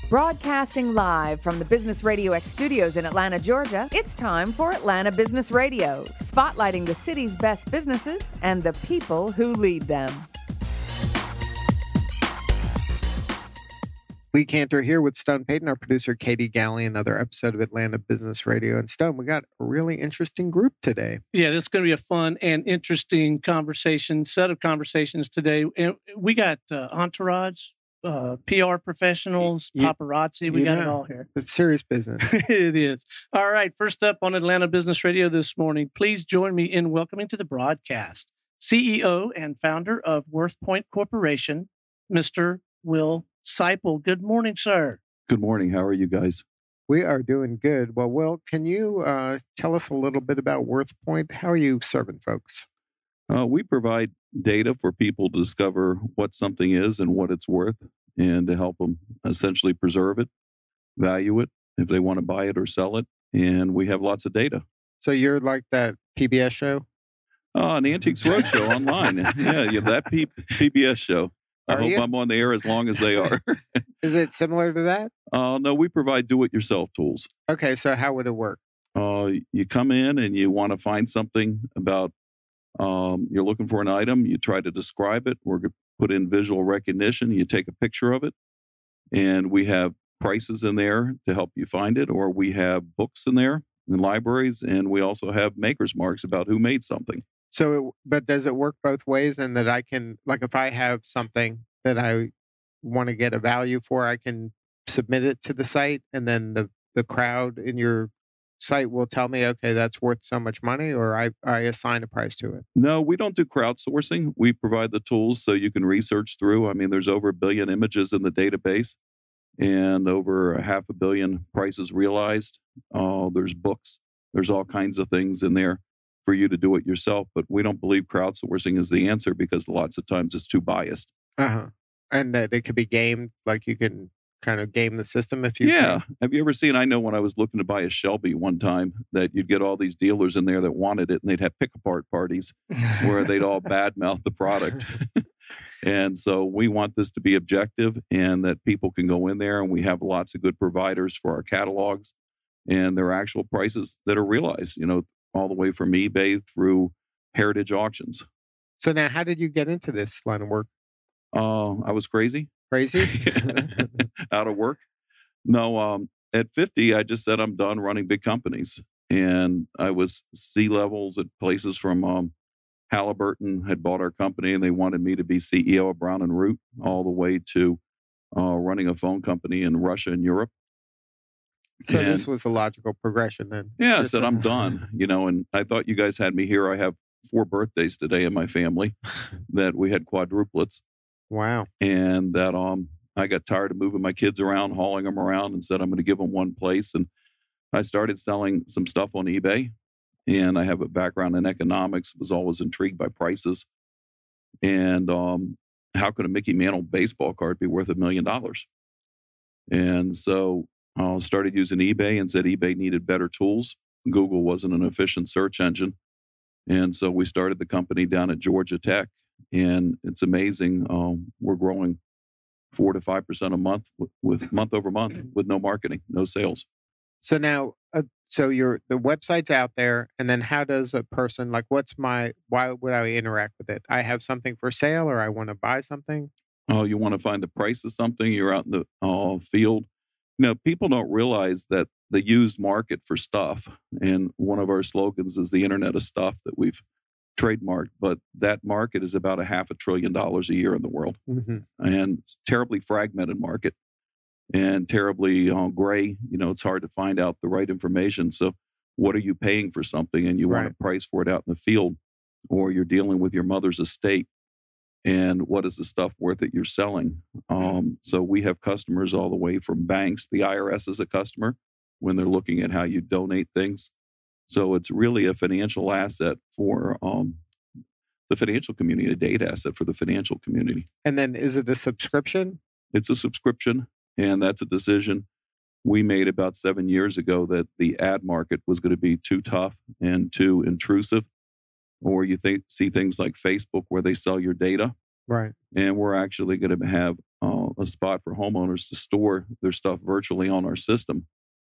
Broadcasting live from the Business Radio X studios in Atlanta, Georgia, it's time for Atlanta Business Radio, spotlighting the city's best businesses and the people who lead them. Lee Cantor here with Stone Payton, our producer, Katie Galley, another episode of Atlanta Business Radio. And Stone, we got a really interesting group today. Yeah, this is going to be a fun and interesting set of conversations today. And we got entourage, PR professionals, paparazzi. We got it all here. It's serious business. It is. All right. First up on Atlanta Business Radio this morning, please join me in welcoming to the broadcast CEO and founder of WorthPoint Corporation, Mr. Will Seipel. Good morning, sir. Good morning. How are you guys? We are doing good. Well, Will, can you tell us a little bit about WorthPoint? How are you serving folks? We provide data for people to discover what something is and what it's worth, and to help them essentially preserve it, value it, if they want to buy it or sell it. And we have lots of data. So you're like that PBS show? An Antiques Roadshow online. Yeah, that PBS show. I hope I'm on the air as long as they are. Is it similar to that? No, we provide do-it-yourself tools. Okay, so how would it work? You come in and you want to find something about, you're looking for an item, you try to describe it, we're going to put in visual recognition, you take a picture of it, and we have prices in there to help you find it, or we have books in there in libraries, and we also have maker's marks about who made something. So, but does it work both ways? And that I can, like if I have something that I want to get a value for, I can submit it to the site, and then the crowd in your site will tell me, okay, that's worth so much money, or I assign a price to it? No, we don't do crowdsourcing. We provide the tools so you can research through. I mean, there's over 1 billion images in the database and over 500 million prices realized. There's books. There's all kinds of things in there for you to do it yourself. But we don't believe crowdsourcing is the answer, because lots of times it's too biased. And that it could be gamed, like you can kind of game the system if you Yeah. Have you ever seen, I know when I was looking to buy a Shelby one time, that you'd get all these dealers in there that wanted it, and they'd have pick-apart parties where they'd all badmouth the product. And so we want this to be objective, and that people can go in there, and we have lots of good providers for our catalogs, and there are actual prices that are realized, all the way from eBay through heritage auctions. So now, how did you get into this line of work? I was crazy. Crazy? Out of work? No, at 50, I just said I'm done running big companies. And I was C-levels at places from Halliburton had bought our company, and they wanted me to be CEO of Brown & Root, all the way to running a phone company in Russia and Europe. So this was a logical progression then. Yeah, I said I'm done, and I thought you guys had me here. I have 4 birthdays today in my family that we had quadruplets. Wow. And that I got tired of moving my kids around, hauling them around, and said I'm going to give them one place. And I started selling some stuff on eBay. And I have a background in economics, was always intrigued by prices. And how could a Mickey Mantle baseball card be worth $1 million? And so I started using eBay, and said eBay needed better tools. Google wasn't an efficient search engine. And so we started the company down at Georgia Tech. And it's amazing. We're growing 4 to 5% a month with month over month with no marketing, no sales. So now, the website's out there, and then how does a person, why would I interact with it? I have something for sale, or I want to buy something? You want to find the price of something, you're out in the field. People don't realize that the used market for stuff, and one of our slogans is the Internet of Stuff that we've trademarked, but that market is about $500 billion a year in the world. Mm-hmm. And it's a terribly fragmented market and terribly gray. It's hard to find out the right information. So what are you paying for something, and you want a price for it out in the field, or you're dealing with your mother's estate, and what is the stuff worth that you're selling? So we have customers all the way from banks. The IRS is a customer when they're looking at how you donate things. So it's really a financial asset for the financial community, a data asset for the financial community. And then is it a subscription? It's a subscription, and that's a decision we made about 7 years ago, that the ad market was going to be too tough and too intrusive. Or you see things like Facebook where they sell your data. Right. And we're actually going to have a spot for homeowners to store their stuff virtually on our system,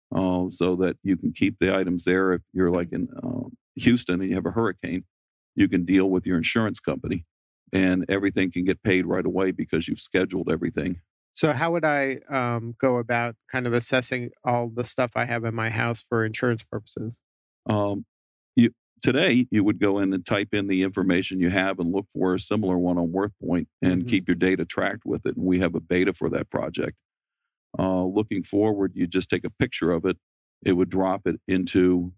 so that you can keep the items there. If you're like in Houston and you have a hurricane, you can deal with your insurance company, and everything can get paid right away because you've scheduled everything. So how would I go about kind of assessing all the stuff I have in my house for insurance purposes? Um, Today, you would go in and type in the information you have and look for a similar one on WorthPoint and keep your data tracked with it. And we have a beta for that project. Looking forward, you just take a picture of it. It would drop it into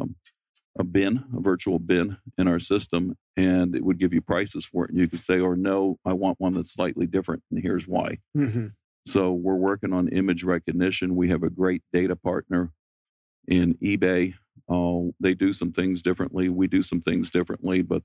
a bin, a virtual bin in our system, and it would give you prices for it. And you could say, or no, I want one that's slightly different, and here's why. So we're working on image recognition. We have a great data partner in eBay. They do some things differently. We do some things differently, but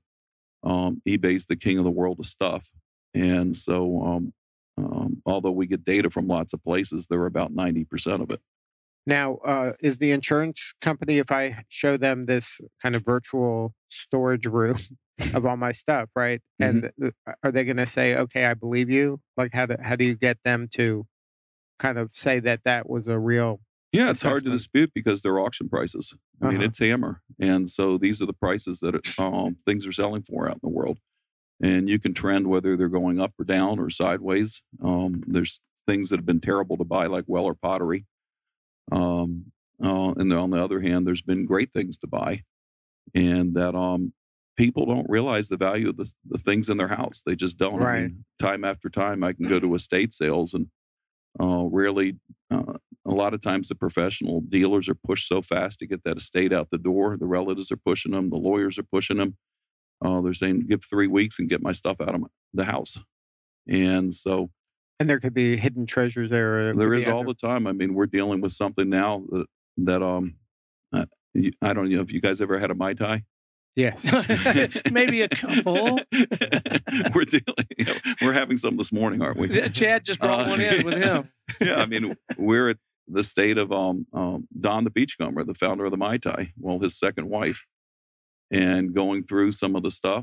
eBay's the king of the world of stuff. And so although we get data from lots of places, they're about 90% of it. Now, is the insurance company, if I show them this kind of virtual storage room of all my stuff, right? And are they going to say, okay, I believe you? Like, how do you get them to kind of say that that was a real Yeah, it's hard to dispute because they're auction prices. I mean, it's hammer. And so these are the prices that things are selling for out in the world. And you can trend whether they're going up or down or sideways. There's things that have been terrible to buy, like Weller pottery. And then on the other hand, there's been great things to buy. And that people don't realize the value of the things in their house. They just don't. Right. I mean, time after time, I can go to estate sales and rarely, a lot of times the professional dealers are pushed so fast to get that estate out the door. The relatives are pushing them. The lawyers are pushing them. They're saying, give 3 weeks and get my stuff out of the house. And so. And there could be hidden treasures there. There is all the time. I mean, we're dealing with something now that I don't know if you guys ever had a Mai Tai. Yes. Maybe a couple. We're having some this morning, aren't we? Chad just brought one in with him. Yeah, I mean, we're at the state of Don the Beachcomber, the founder of the Mai Tai, well, his second wife, and going through some of the stuff.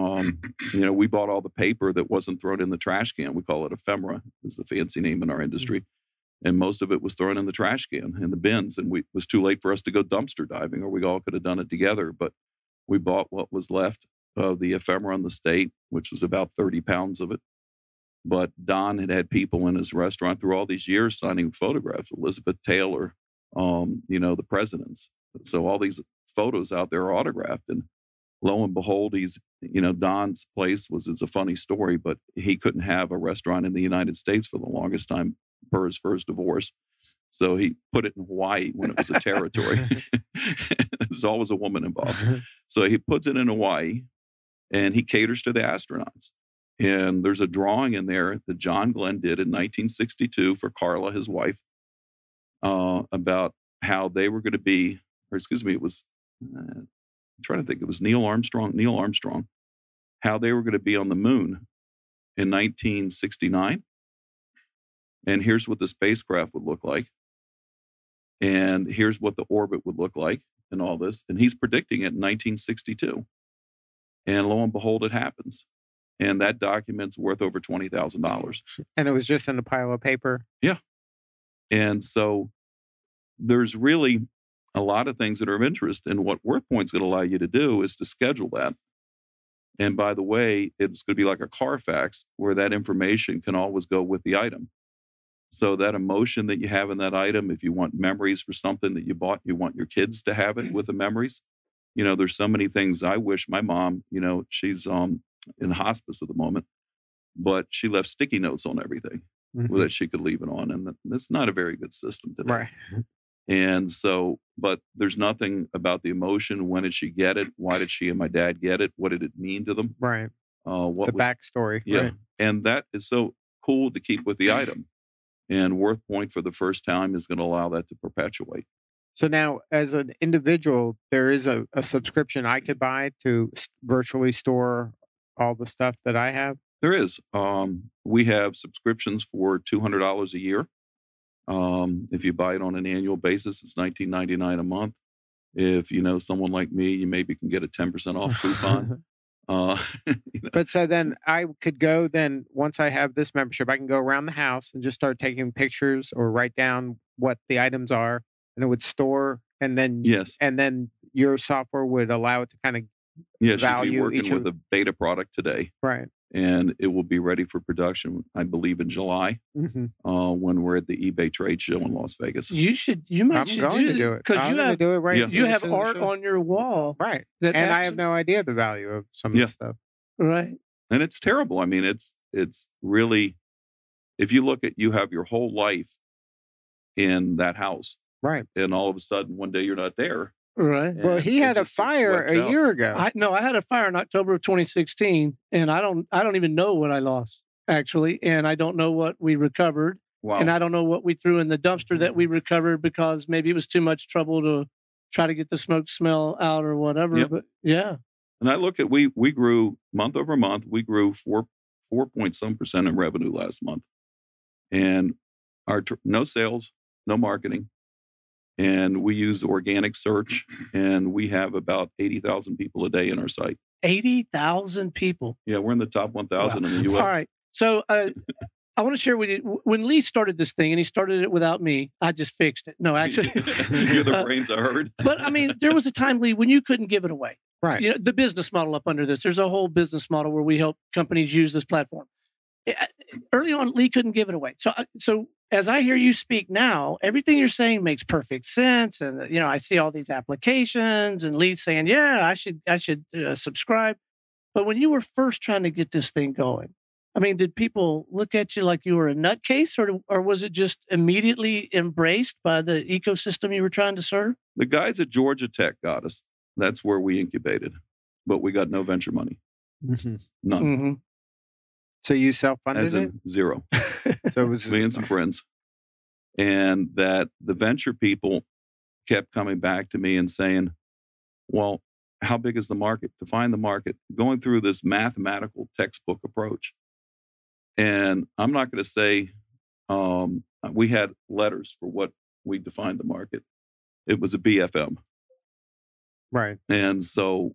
We bought all the paper that wasn't thrown in the trash can. We call it ephemera, is the fancy name in our industry. And most of it was thrown in the trash can, in the bins. And it was too late for us to go dumpster diving, or we all could have done it together. But we bought what was left of the ephemera in the state, which was about 30 pounds of it. But Don had people in his restaurant through all these years signing photographs. Elizabeth Taylor, the presidents. So all these photos out there are autographed. And lo and behold, Don's place it's a funny story, but he couldn't have a restaurant in the United States for the longest time per his first divorce. So he put it in Hawaii when it was a territory. There's always a woman involved. So he puts it in Hawaii and he caters to the astronauts. And there's a drawing in there that John Glenn did in 1962 for Carla, his wife, about how they were going to be, it was, I'm trying to think, it was Neil Armstrong, how they were going to be on the moon in 1969. And here's what the spacecraft would look like. And here's what the orbit would look like and all this. And he's predicting it in 1962. And lo and behold, it happens. And that document's worth over $20,000. And it was just in a pile of paper? Yeah. And so there's really a lot of things that are of interest. And what WorthPoint's going to allow you to do is to schedule that. And by the way, it's going to be like a Carfax where that information can always go with the item. So that emotion that you have in that item, if you want memories for something that you bought, you want your kids to have it with the memories. There's so many things. I wish my mom, she's in hospice at the moment, but she left sticky notes on everything that she could leave it on. And that's not a very good system today. Right. And so, but there's nothing about the emotion. When did she get it? Why did she and my dad get it? What did it mean to them? Right. What backstory. Yeah. Right. And that is so cool to keep with the item. And WorthPoint for the first time is going to allow that to perpetuate. So now, as an individual, there is a subscription I could buy to virtually store all the stuff that I have? There is. We have subscriptions for $200 a year. If you buy it on an annual basis, it's $19.99 a month. If you know someone like me, you maybe can get a 10% off coupon. But so then I could go, then once I have this membership, I can go around the house and just start taking pictures or write down what the items are, and it would store, and then Yes. Your software would allow it to kind of Yeah, she'll be value working each with a beta product today, right. and it will be ready for production, I believe, in July Mm-hmm. when we're at the eBay trade show in Las Vegas. You I'm should going to do it because I'm you gonna have do it right. Yeah. you as have soon as the art show. on your wall, Right, that and I have actually- no idea the value of some of Yeah. this stuff. right. And it's terrible. I mean, it's really, if you look at, you have your whole life in that house, Right. and all of a sudden one day you're not there. Right. Well, and he it had a just gets fire swept a out. year ago. I had a fire in October of 2016, and I don't even know what I lost actually, and I don't know what we recovered, Wow. and I don't know what we threw in the dumpster that we recovered because maybe it was too much trouble to try to get the smoke smell out or whatever. Yep. But yeah, And I look at, we grew month over month. We grew 4.some% in revenue last month, and our no sales, no marketing, and we use organic search, and we have about 80,000 people a day in our site. 80,000 people. Yeah, we're in the top 1,000 in the U.S. All right. So I want to share with you, when Lee started this thing, and he started it without me, I just fixed it. No, actually. You're the brains I heard. But I mean, there was a time, Lee, when you couldn't give it away. Right. You know, the business model up under this, there's a whole business model where we help companies use this platform. Early on, Lee couldn't give it away. So as I hear you speak now, everything you're saying makes perfect sense. And, you know, I see all these applications and Lee saying, yeah, I should subscribe. But when you were first trying to get this thing going, I mean, did people look at you like you were a nutcase, or was it just immediately embraced by the ecosystem you were trying to serve? The guys at Georgia Tech got us. That's where we incubated, but we got no venture money. Mm-hmm. None. Mm-hmm. So you self-funded As in zero. it? So it was Me and some friends. And that the venture people kept coming back to me and saying, well, how big is the market? Define the market. Going through this mathematical textbook approach. And I'm not going to say we had letters for what we defined the market. It was a BFM. right. And so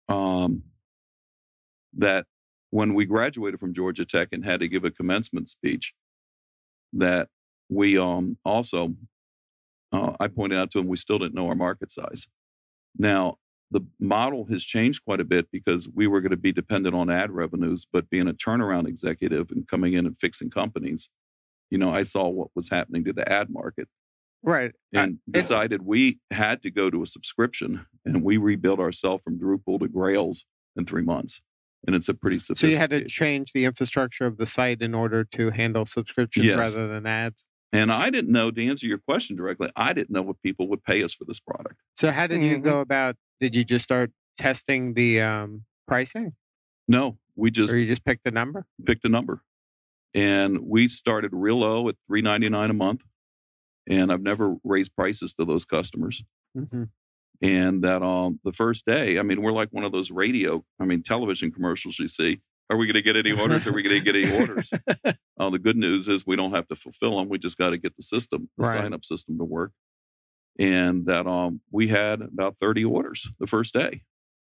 that when we graduated from Georgia Tech and had to give a commencement speech, that we also, I pointed out to them, we still didn't know our market size. Now, the model has changed quite a bit because we were going to be dependent on ad revenues, but being a turnaround executive and coming in and fixing companies, you know, I saw what was happening to the ad market. Right. And decided we had to go to a subscription, and we rebuilt ourselves from Drupal to Grails in 3 months. And it's a pretty So you sophisticated. had to change the infrastructure of the site in order to handle subscriptions Yes. rather than ads. And I didn't know, to answer your question directly, I didn't know what people would pay us for this product. So how did you Mhm. go about? Did you just start testing the pricing, No, we just or you just picked a number? picked a number. And we started real low at $3.99 a month. And I've never raised prices to those customers. Mm-hmm. And that the first day, I mean, we're like one of those television commercials you see. Are we going to get any orders? Are we going to get any orders? The good news is we don't have to fulfill them. We just got to get the Right. sign-up system to work. And that we had about 30 orders the first day.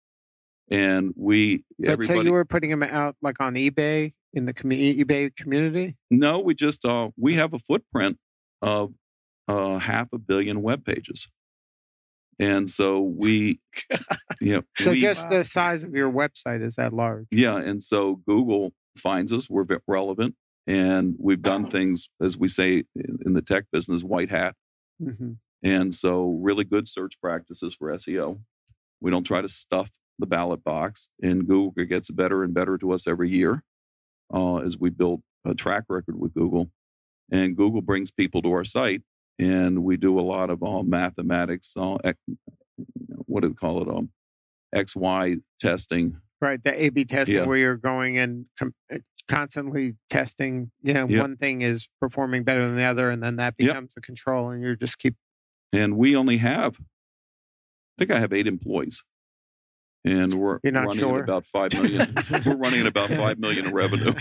And But so you were putting them out like on eBay in the eBay community? No, we just we have a footprint of 500 million web pages. And so we, So just the size of your website is that large? yeah. And so Google finds us, we're relevant, and we've done things, as we say in the tech business, white hat. Mm-hmm. And so really good search practices for SEO. We don't try to stuff the ballot box, and Google gets better and better to us every year as we build a track record with Google. And Google brings people to our site, and we do a lot of mathematics, what do we call it? XY testing. Right, the A/B testing Yeah. where you're going and constantly testing. Yeah. One thing is performing better than the other, and then that Yep. becomes the control, and you just keep. And we only have, I think I have 8 employees. And we're You're not running sure? at about 5 million. We're running at about 5 million in revenue.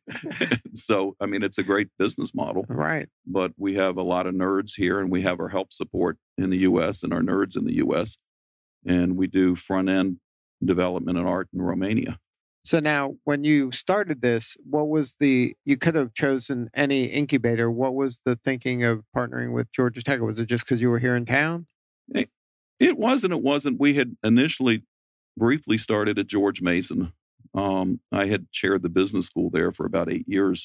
So, I mean, it's a great business model, Right. but we have a lot of nerds here, and we have our help support in the US and our nerds in the US. And we do front end development and art in Romania. So now, when you started this, you could have chosen any incubator. What was the thinking of partnering with Georgia Tech? Was it just because you were here in town? It was and it wasn't. We had initially briefly started at George Mason. I had chaired the business school there for about 8 years.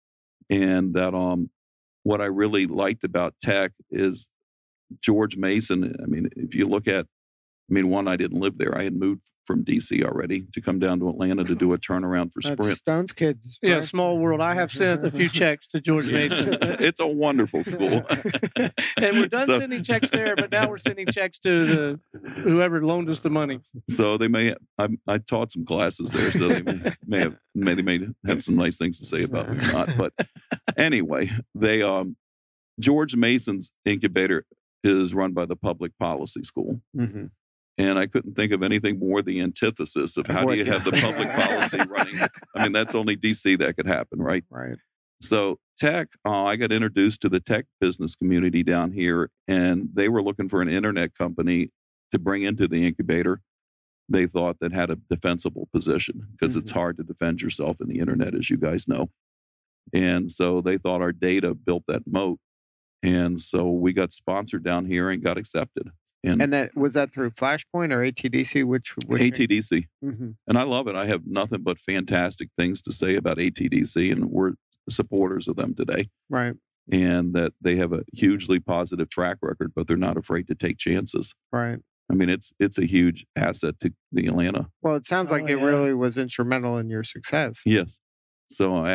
And that what I really liked about Tech is George Mason. I mean, if you look at, one, I didn't live there. I had moved from D.C. already to come down to Atlanta to do a turnaround for That's Sprint. Stone's kids. Yeah, right? small world. I have sent a few checks to George Mason. It's a wonderful school. And we're done sending checks there, but now we're sending checks to whoever loaned us the money. So they may. I taught some classes there, so they may have some nice things to say about me or not. But anyway, they George Mason's incubator is run by the Public Policy School. Mm-hmm. And I couldn't think of anything more the antithesis of how do you have the public policy running. That's only DC that could happen, right? Right. So Tech, I got introduced to the tech business community down here, and they were looking for an internet company to bring into the incubator. They thought that had a defensible position because it's hard to defend yourself in the internet, as you guys know. And so they thought our data built that moat. And so we got sponsored down here and got accepted. And that was that through Flashpoint or ATDC? Which ATDC. Mm-hmm. And I love it. I have nothing but fantastic things to say about ATDC, and we're supporters of them today. Right. And that they have a hugely positive track record, but they're not afraid to take chances. Right. It's a huge asset to the Atlanta. Well, it sounds like it really was instrumental in your success. Yes. So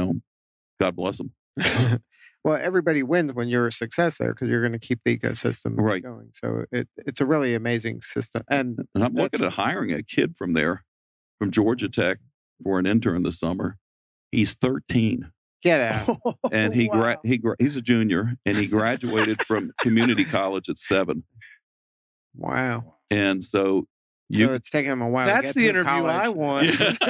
God bless them. Well, everybody wins when you're a success there because you're going to keep the ecosystem going. So it's a really amazing system. And I'm looking at hiring a kid from there, from Georgia Tech, for an intern this summer. He's 13. Get out. And he's a junior, and he graduated from community college at 7. Wow. And so it's taking him a while. That's to get the through interview college. I want.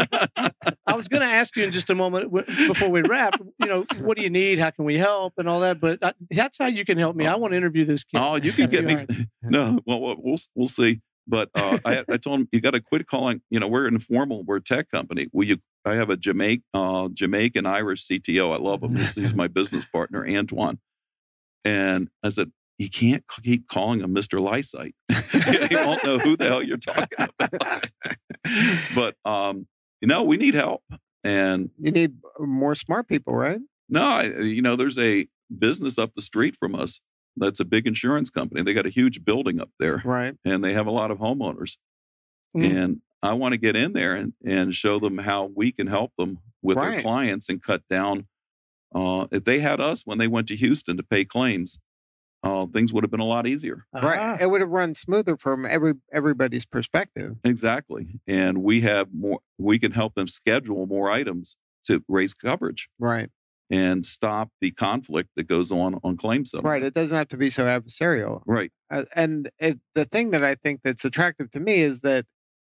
I was going to ask you in just a moment before we wrap. What do you need? How can we help? And all that. But that's how you can help me. I want to interview this kid. Oh, you can get me. No, well, we'll see. But I told him you got to quit calling. We're informal. We're a tech company. I have a Jamaican Irish CTO. I love him. He's my business partner, Antoine. And I said, you can't keep calling him Mr. Lysite. He won't know who the hell you're talking about. But, we need help. And you need more smart people, right? No, there's a business up the street from us that's a big insurance company. They got a huge building up there. Right. And they have a lot of homeowners. And I want to get in there and show them how we can help them with their clients and cut down. If they had us when they went to Houston to pay claims, things would have been a lot easier. Right. It would have run smoother from everybody's perspective. Exactly. And we can help them schedule more items to raise coverage. Right. And stop the conflict that goes on claim settlement. Right. It doesn't have to be so adversarial. Right. The thing that I think that's attractive to me is that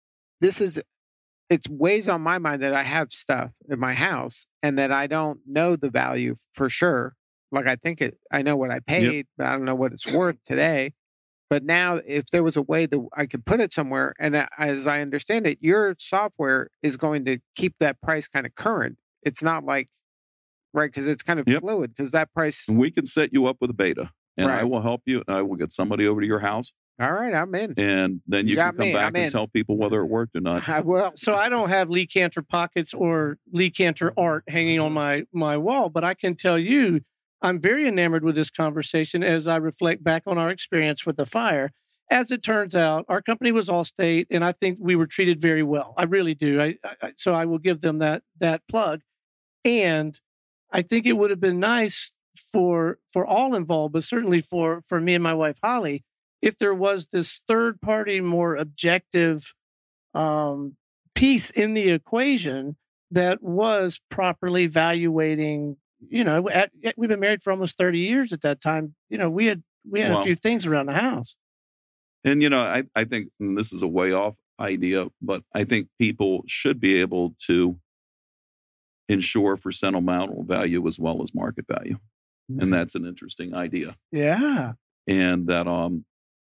it's weighs on my mind that I have stuff in my house and that I don't know the value for sure. Like I know what I paid, but I don't know what it's worth today. But now if there was a way that I could put it somewhere, and that, as I understand it, your software is going to keep that price kind of current. It's not like, right, because it's kind of fluid because that price. And we can set you up with a beta, and I will help you. And I will get somebody over to your house. All right, I'm in. And then you can come back and tell people whether it worked or not. I will. So I don't have Lee Cantor pockets or Lee Cantor art hanging on my wall, but I can tell you I'm very enamored with this conversation as I reflect back on our experience with the fire. As it turns out, our company was Allstate, and I think we were treated very well. I really do. So I will give them that plug. And I think it would have been nice for all involved, but certainly for me and my wife, Holly, if there was this third party, more objective piece in the equation that was properly evaluating. We've been married for almost 30 years at that time. We had a few things around the house. And, I think this is a way off idea, but I think people should be able to insure for sentimental value as well as market value. And that's an interesting idea. Yeah. And that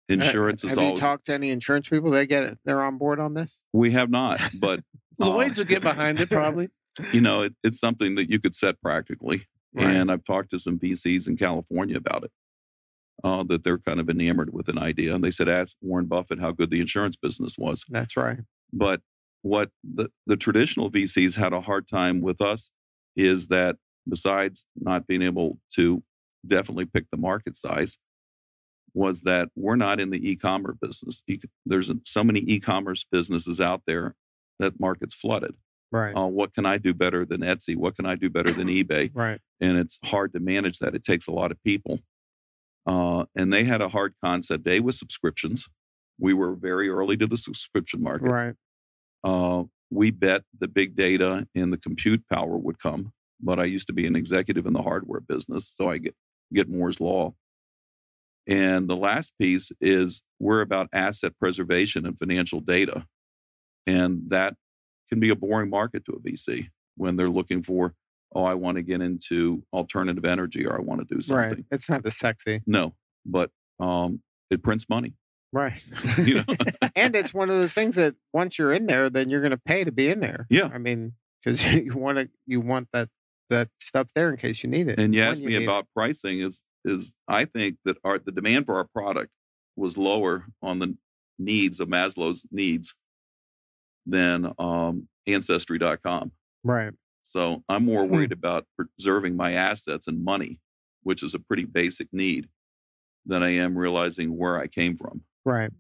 Insurance is have always. you talked to any insurance people? They get it. They're on board on this. We have not, but Lloyd's will get behind it probably. It's something that you could set practically. Right. And I've talked to some VCs in California about it, that they're kind of enamored with an idea. And they said, ask Warren Buffett how good the insurance business was. That's right. But what the traditional VCs had a hard time with us is that besides not being able to definitely pick the market size, was that we're not in the e-commerce business. There's so many e-commerce businesses out there that market's flooded. Right. What can I do better than Etsy? What can I do better than eBay? Right. And it's hard to manage that. It takes a lot of people. And they had a hard concept. A was subscriptions. We were very early to the subscription market. Right. We bet the big data and the compute power would come. But I used to be an executive in the hardware business, so I get Moore's Law. And the last piece is we're about asset preservation and financial data. And that can be a boring market to a VC when they're looking for, I want to get into alternative energy or I want to do something. Right. It's not the sexy. No, but it prints money. Right. You know? And it's one of those things that once you're in there, then you're going to pay to be in there. Yeah. I mean, because you want that stuff there in case you need it. And you asked me about pricing is I think that the demand for our product was lower on the needs of Maslow's needs than Ancestry.com. Right. So I'm more worried about preserving my assets and money, which is a pretty basic need, than I am realizing where I came from. Right.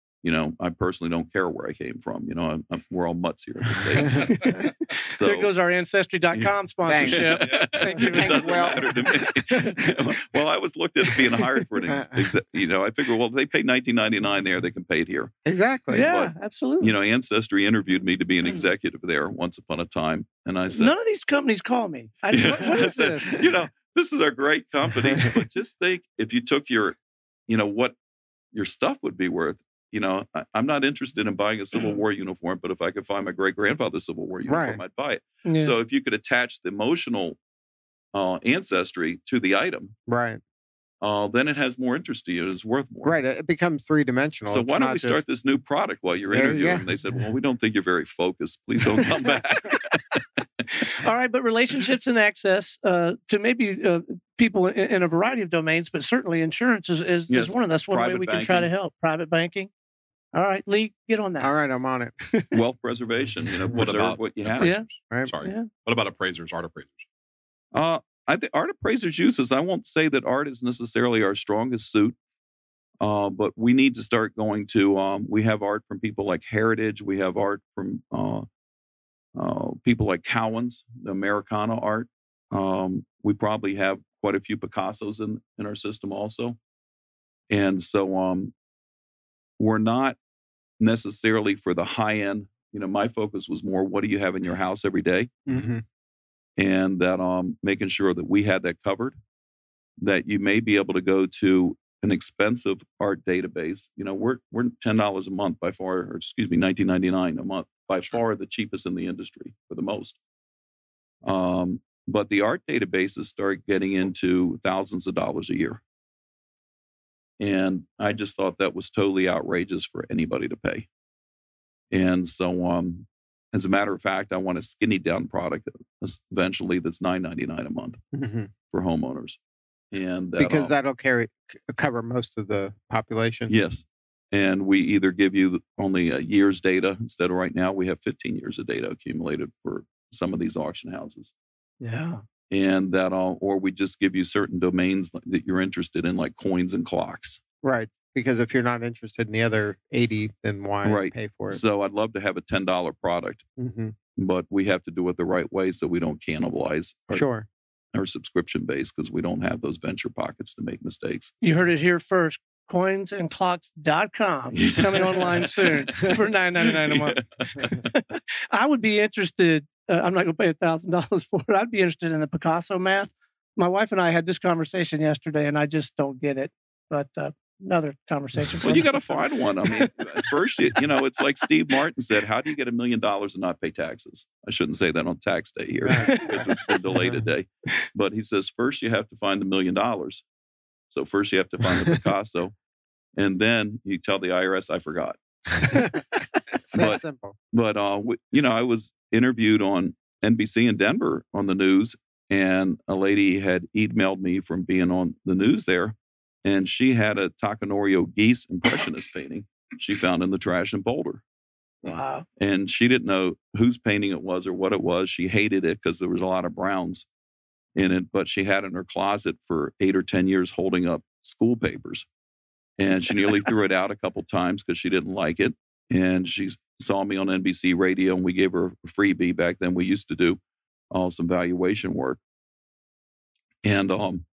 I personally don't care where I came from. We're all mutts here in the States. So, there goes our Ancestry.com sponsorship. Thank you. It doesn't matter to me. Well, I was looked at being hired for I figured, well, if they pay $19.99 there, they can pay it here. Exactly. Yeah, absolutely. Ancestry interviewed me to be an executive there once upon a time. And I said, none of these companies call me. What is this? This is a great company. But just think if you took your, what your stuff would be worth. I'm not interested in buying a Civil War uniform, but if I could find my great-grandfather's Civil War uniform, I'd buy it. Yeah. So if you could attach the emotional ancestry to the item, right, then it has more interest to you. It's worth more. Right. It becomes three-dimensional. So why don't we start this new product while you're interviewing? Yeah. And they said, well, we don't think you're very focused. Please don't come back. All right, but relationships and access to maybe people in a variety of domains, but certainly insurance is one of that's one way we can try to help. Private banking. All right, Lee, get on that. All right, I'm on it. Wealth preservation. Preserve what you have. Yeah. Right. Sorry. Yeah. What about appraisers, art appraisers? I think art appraisers uses. I won't say that art is necessarily our strongest suit, but we need to start going to. We have art from people like Heritage. We have art from people like Cowan's, the Americana art. We probably have quite a few Picassos in our system also, and so we're not necessarily for the high end. My focus was more, what do you have in your house every day? Mm-hmm. And that making sure that we had that covered, that you may be able to go to an expensive art database. We're $10 a month by far, or $19.99 a month, by far the cheapest in the industry for the most. But the art databases start getting into thousands of dollars a year. And I just thought that was totally outrageous for anybody to pay. And so, as a matter of fact, I want a skinny down product eventually that's $9.99 a month for homeowners. And because that'll cover most of the population. Yes. And we either give you only a year's data instead of right now we have 15 years of data accumulated for some of these auction houses. Yeah. And or we just give you certain domains that you're interested in, like coins and clocks. Right. Because if you're not interested in the other 80, then why pay for it? So I'd love to have a $10 product, but we have to do it the right way so we don't cannibalize our subscription base, because we don't have those venture pockets to make mistakes. You heard it here first. Coinsandclocks.com coming online soon for $9.99 a month. I would be interested. I'm not going to pay $1,000 for it. I'd be interested in the Picasso math. My wife and I had this conversation yesterday, and I just don't get it. But another conversation. Well, you got to find one. I mean, first, it's like Steve Martin said, how do you get $1 million and not pay taxes? I shouldn't say that on tax day here because it's been delayed a day. But he says, first you have to find $1 million. So first you have to find the Picasso. and then you tell the IRS I forgot. It's that simple. But I was interviewed on NBC in Denver on the news, and a lady had emailed me from being on the news there, and she had a Takanorio Geese impressionist painting she found in the trash in Boulder. Wow. And she didn't know whose painting it was or what it was. She hated it because there was a lot of browns in it, but she had it in her closet for 8 or 10 years holding up school papers. And she nearly threw it out a couple times because she didn't like it. And she saw me on NBC radio, and we gave her a freebie. Back then we used to do some valuation work. And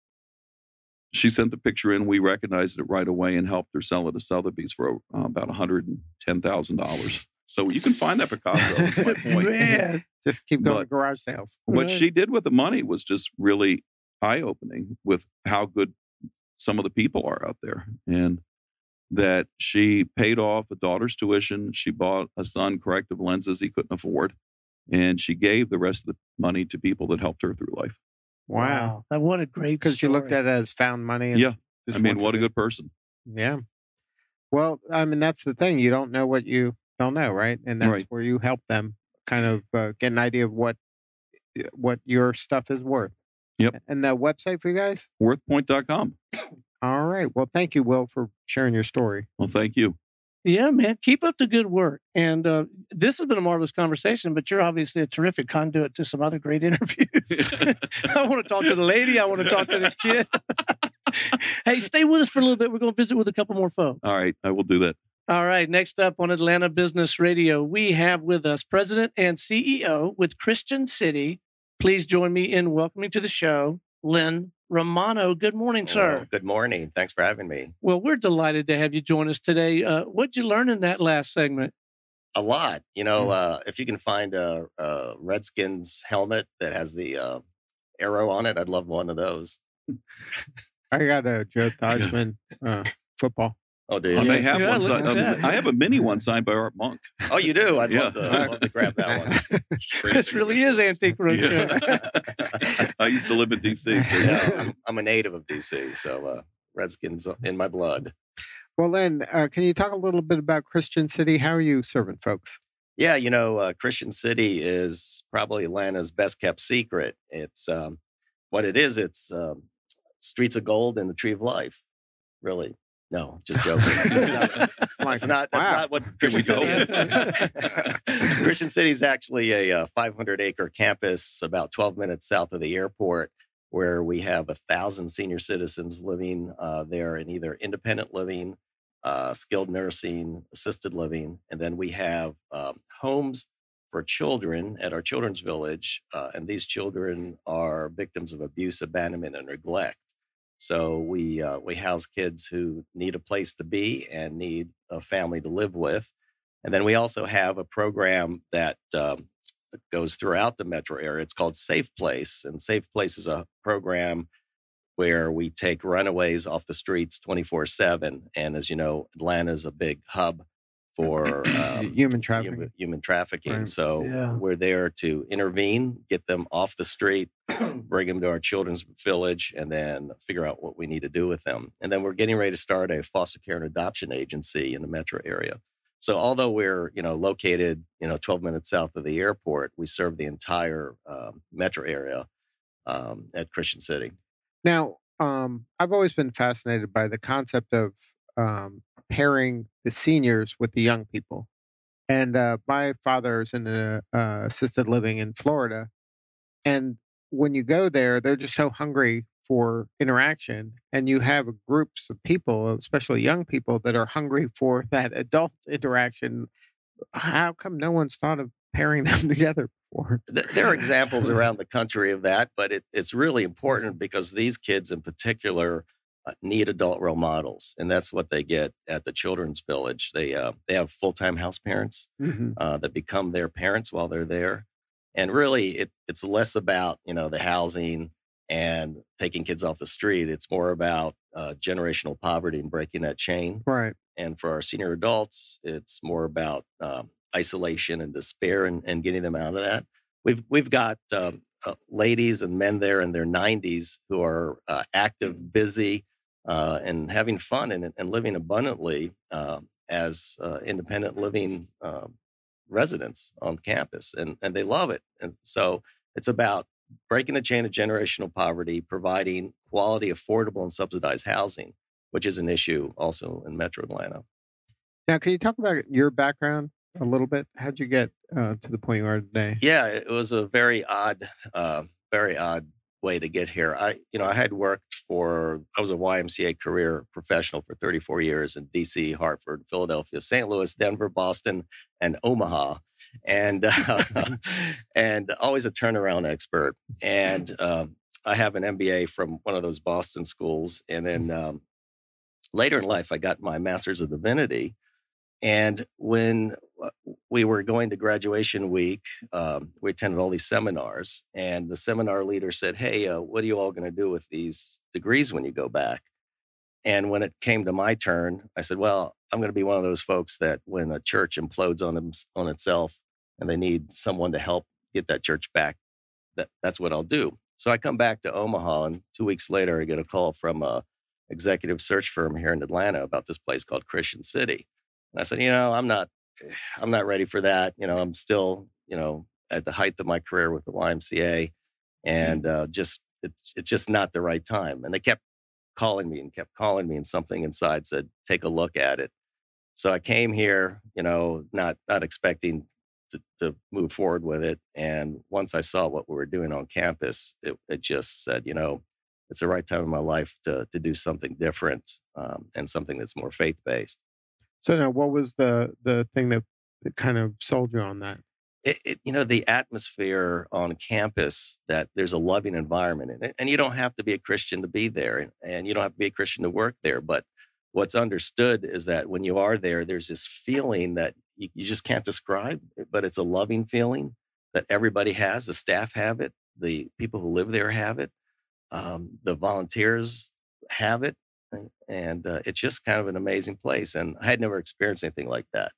she sent the picture in. We recognized it right away and helped her sell it to Sotheby's for about $110,000. So you can find that Picasso. Is my point. Man. Just keep going to garage sales. What she did with the money was just really eye-opening with how good some of the people are out there. And that she paid off a daughter's tuition. She bought a son corrective lenses he couldn't afford. And she gave the rest of the money to people that helped her through life. Wow. That what a great Because you looked story. at it as found money. And Yeah. just I mean, wanted what a to- good person. Yeah. Well, I mean, that's the thing. You don't know what you don't know, right? And that's Right. where you help them kind of get an idea of what your stuff is worth. Yep. And the website for you guys? Worthpoint.com. All right. Well, thank you, Will, for sharing your story. Well, thank you. Yeah, man. Keep up the good work. And this has been a marvelous conversation, but you're obviously a terrific conduit to some other great interviews. I want to talk to the lady. I want to talk to the kid. Hey, stay with us for a little bit. We're going to visit with a couple more folks. All right. I will do that. All right. Next up on Atlanta Business Radio, we have with us President and CEO with Christian City. Please join me in welcoming to the show, Len Romano. Good morning, sir. Oh, good morning. Thanks for having me. Well, we're delighted to have you join us today. What'd you learn in that last segment? A lot. You know, if you can find a Redskins helmet that has the arrow on it, I'd love one of those. I got a Joe Theismann football. Oh, do you? I may have Yeah, one. look at that. I have a mini one signed by Art Monk. Oh, you do? I'd Yeah. love to grab that one. This really is Antique Roadshow. Yeah. I used to live in D.C. So Yeah, I'm a native of DC, so Redskins in my blood. Well, Len, can you talk a little bit about Christian City? How are you serving folks? Yeah, you know, Christian City is probably Atlanta's best kept secret. It's what it is. It's streets of gold and the tree of life. Really. No, just joking. That's not what Christian City is. Christian City is actually a 500-acre campus about 12 minutes south of the airport, where we have 1,000 senior citizens living there in either independent living, skilled nursing, assisted living, and then we have homes for children at our children's village, and these children are victims of abuse, abandonment, and neglect. So we house kids who need a place to be and need a family to live with. And then we also have a program that goes throughout the metro area. It's called Safe Place. And Safe Place is a program where we take runaways off the streets 24/7. And as you know, Atlanta is a big hub for Human trafficking. Human trafficking. Right. So Yeah. we're there to intervene, get them off the street, bring them to our children's village, and then figure out what we need to do with them. And then we're getting ready to start a foster care and adoption agency in the metro area. So although we're located 12 minutes south of the airport, we serve the entire metro area at Christian City. Now, I've always been fascinated by the concept of pairing the seniors with the young people. And my father's in an assisted living in Florida. And when you go there, they're just so hungry for interaction. And you have groups of people, especially young people, that are hungry for that adult interaction. How come no one's thought of pairing them together before? There are examples around the country of that, but it's really important because these kids in particular need adult role models, and that's what they get at the Children's Village. They have full-time house parents that become their parents while they're there, and really it's less about the housing and taking kids off the street. It's more about generational poverty and breaking that chain. Right. And for our senior adults, it's more about isolation and despair and getting them out of that. We've got ladies and men there in their 90s who are active, busy, and having fun and living abundantly as independent living residents on campus, and they love it. And so it's about breaking the chain of generational poverty, providing quality, affordable, and subsidized housing, which is an issue also in Metro Atlanta. Now, can you talk about your background a little bit? How'd you get to the point you are today? Yeah, it was a very odd way to get here. I had worked I was a YMCA career professional for 34 years in DC, Hartford, Philadelphia, St. Louis, Denver, Boston, and Omaha, and and always a turnaround expert. And I have an MBA from one of those Boston schools, and then later in life, I got my Master's of Divinity. And when we were going to graduation week, we attended all these seminars, and the seminar leader said, "Hey, what are you all going to do with these degrees when you go back?" And when it came to my turn, I said, "Well, I'm going to be one of those folks that when a church implodes on itself and they need someone to help get that church back, that's what I'll do." So I come back to Omaha, and 2 weeks later, I get a call from a executive search firm here in Atlanta about this place called Christian City. And I said, I'm not ready for that. I'm still, at the height of my career with the YMCA, and it's just not the right time. And they kept calling me, and something inside said, "Take a look at it." So I came here, not expecting to move forward with it. And once I saw what we were doing on campus, it just said, it's the right time in my life to do something different, and something that's more faith-based. So now, what was the thing that kind of sold you on that? The atmosphere on campus, that there's a loving environment in it, and you don't have to be a Christian to be there, and you don't have to be a Christian to work there. But what's understood is that when you are there, there's this feeling that you just can't describe, but it's a loving feeling that everybody has. The staff have it. The people who live there have it. The volunteers have it. And it's just kind of an amazing place. And I had never experienced anything like that.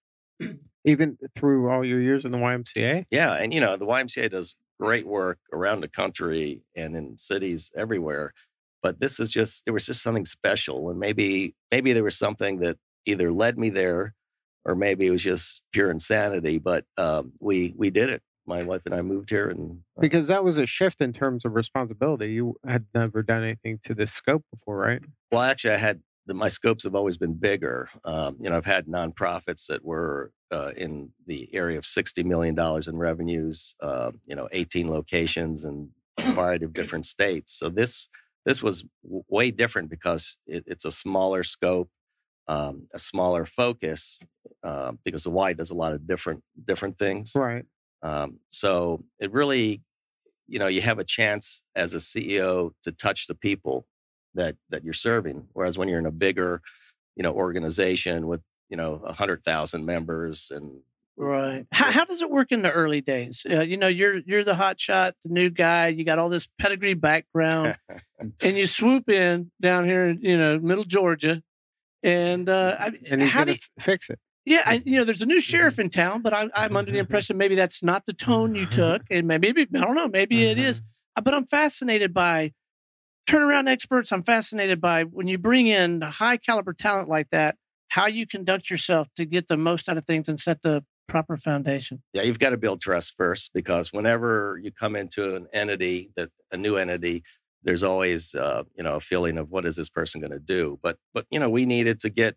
Even through all your years in the YMCA? Yeah. And, the YMCA does great work around the country and in cities everywhere. But there was just something special. And maybe there was something that either led me there, or maybe it was just pure insanity. But we did it. My wife and I moved here, and because that was a shift in terms of responsibility. You had never done anything to this scope before, right? Well, actually, my scopes have always been bigger. I've had nonprofits that were in the area of $60 million in revenues, 18 locations in a variety of different states. So this was way different because it's a smaller scope, a smaller focus, because the Y does a lot of different things. Right. So it really, you have a chance as a CEO to touch the people that you're serving. Whereas when you're in a bigger, organization with, 100,000 members and. Right. How does it work in the early days? You're the hot shot, the new guy. You got all this pedigree background, and you swoop in down here in middle Georgia, and he's going to fix it. Yeah, there's a new sheriff in town, but I'm under the impression maybe that's not the tone you took, and maybe I don't know, maybe it is. But I'm fascinated by turnaround experts. I'm fascinated by when you bring in high caliber talent like that, how you conduct yourself to get the most out of things and set the proper foundation. Yeah, you've got to build trust first, because whenever you come into a new entity, there's always a feeling of what is this person going to do. But we needed to get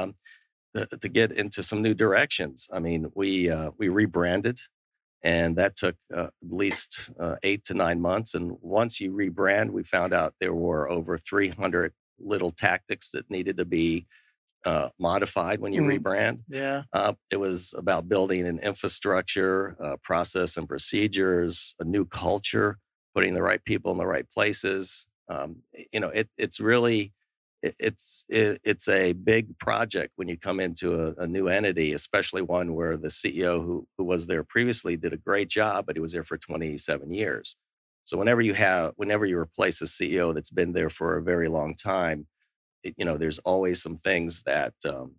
into some new directions. I mean, we rebranded, and that took at least 8 to 9 months. And once you rebrand, we found out there were over 300 little tactics that needed to be modified when you rebrand. Yeah. It was about building an infrastructure, process and procedures, a new culture, putting the right people in the right places. It's really, it's a big project when you come into a new entity, especially one where the CEO who was there previously did a great job, but he was there for 27 years. So whenever you replace a CEO that's been there for a very long time, there's always some things that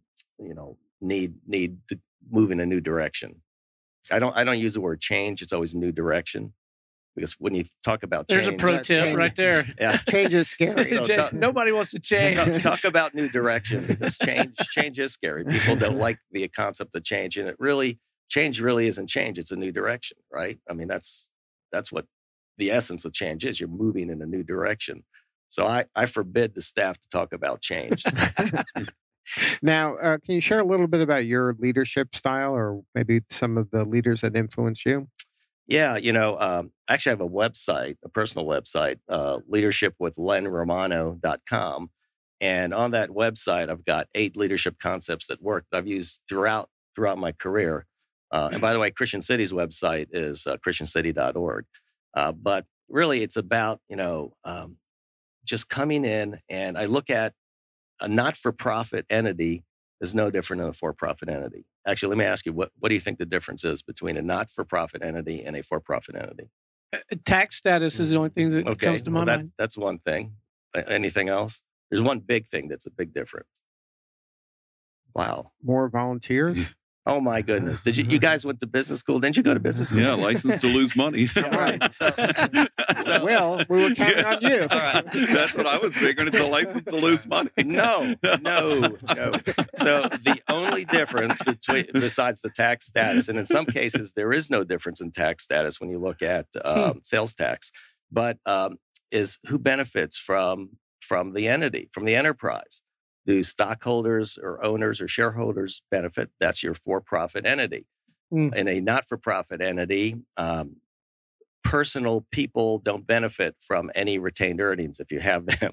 need to move in a new direction. I don't use the word change. It's always a new direction, because when you talk about There's change, a pro Yeah, tip change. right there. yeah. Change is scary. So talk- Nobody wants to change. Talk about new direction, because change is scary. People don't like the concept of change, and change really isn't change. It's a new direction, right? I mean, that's what the essence of change is. You're moving in a new direction. So I forbid the staff to talk about change. Now, can you share a little bit about your leadership style, or maybe some of the leaders that influenced you? Yeah, I actually have a website, a personal website, leadershipwithlenromano.com. And on that website, I've got 8 leadership concepts that work that I've used throughout my career. And by the way, Christian City's website is christiancity.org. But really, it's about, just coming in, and I look at a not-for-profit entity is no different than a for-profit entity. Actually, let me ask you, what do you think the difference is between a not-for-profit entity and a for-profit entity? Tax status is the only thing that comes to my mind. That's one thing. Anything else? There's one big thing that's a big difference. Wow. More volunteers? Oh my goodness! Did you guys went to business school? Didn't you go to business school? Yeah, license to lose money. Right. So, Well, we were counting on you. all right. That's what I was figuring. It's a license to lose money. No. So the only difference besides the tax status, and in some cases there is no difference in tax status when you look at sales tax, but is who benefits from the entity, from the enterprise. Do stockholders or owners or shareholders benefit? That's your for-profit entity. In a not-for-profit entity, personal people don't benefit from any retained earnings if you have them.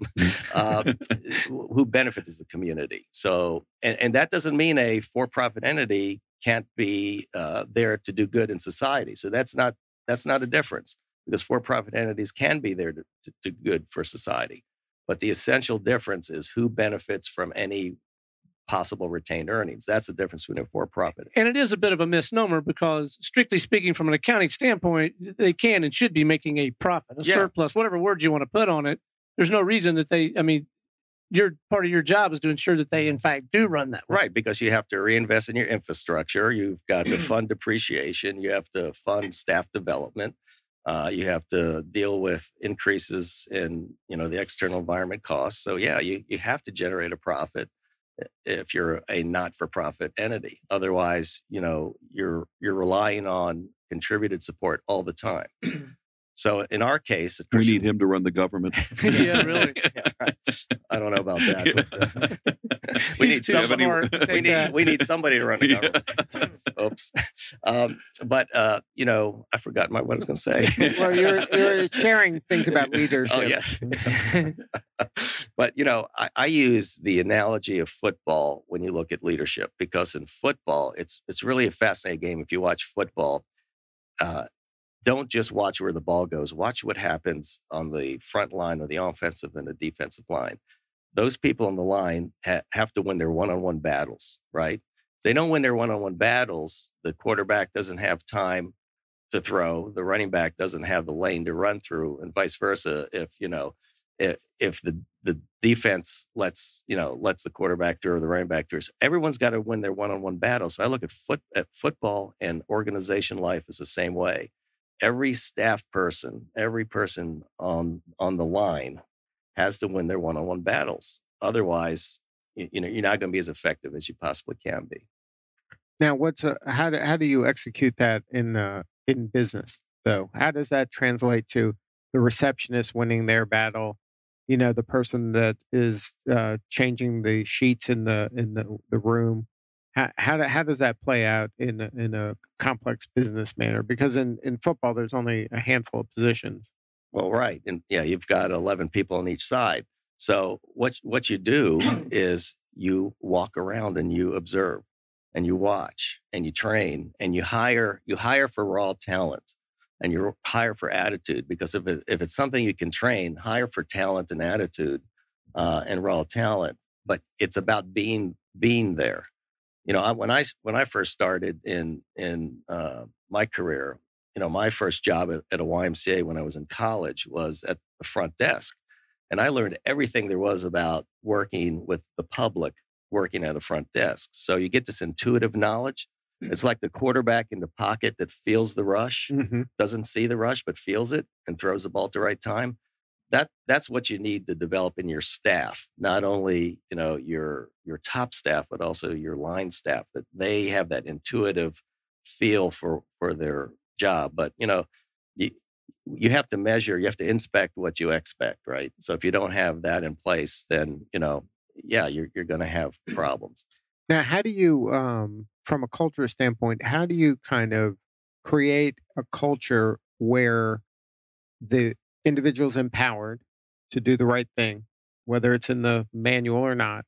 Who benefits is the community. So, and that doesn't mean a for-profit entity can't be there to do good in society. So that's not a difference, because for-profit entities can be there to do good for society. But the essential difference is who benefits from any possible retained earnings. That's the difference between a for-profit. And it is a bit of a misnomer, because strictly speaking, from an accounting standpoint, they can and should be making a profit, a surplus, whatever word you want to put on it. There's no reason that your part of your job is to ensure that they, in fact, do run that way. Right, because you have to reinvest in your infrastructure. You've got to fund depreciation. You have to fund staff development. You have to deal with increases in, the external environment costs. So yeah, you have to generate a profit if you're a not-for-profit entity. Otherwise, you're relying on contributed support all the time. So in our case, We need him to run the government. Yeah, really. Yeah, right. I don't know about that. But, we He's need too somebody. smart to take that. We need somebody to run the government. Oops. But I forgot what I was going to say. Well, you're sharing things about leadership. Oh yeah. But I use the analogy of football when you look at leadership, because in football, it's really a fascinating game. If you watch football, don't just watch where the ball goes. Watch what happens on the front line of the offensive and the defensive line. Those people on the line have to win their one-on-one battles, right? If they don't win their one-on-one battles, the quarterback doesn't have time to throw. The running back doesn't have the lane to run through, and vice versa. If the defense lets the quarterback through or the running back through, so everyone's got to win their one-on-one battle. So I look at football, and organization life is the same way. Every staff person, every person on the line has to win their one-on-one battles. Otherwise, you're not going to be as effective as you possibly can be. Now, how do you execute that in business though? How does that translate to the receptionist winning their battle? The person that is changing the sheets in the room. How does that play out in a complex business manner? Because in football, there's only a handful of positions. Well, right, and yeah, you've got 11 people on each side. So what you do is you walk around and you observe, and you watch, and you train, and you hire for raw talent, and you hire for attitude. Because if it's something you can train, hire for talent and attitude and raw talent. But it's about being there. When I first started in my career, my first job at a YMCA when I was in college was at the front desk. And I learned everything there was about working with the public, working at a front desk. So you get this intuitive knowledge. It's like the quarterback in the pocket that feels the rush, Mm-hmm. doesn't see the rush, but feels it and throws the ball at the right time. That's what you need to develop in your staff. Not only, your top staff, but also your line staff, that they have that intuitive feel for their job. But, you have to measure, you have to inspect what you expect, right? So if you don't have that in place, then, you're going to have problems. Now, how do you, from a culture standpoint, how do you kind of create a culture where the individual's empowered to do the right thing, whether it's in the manual or not,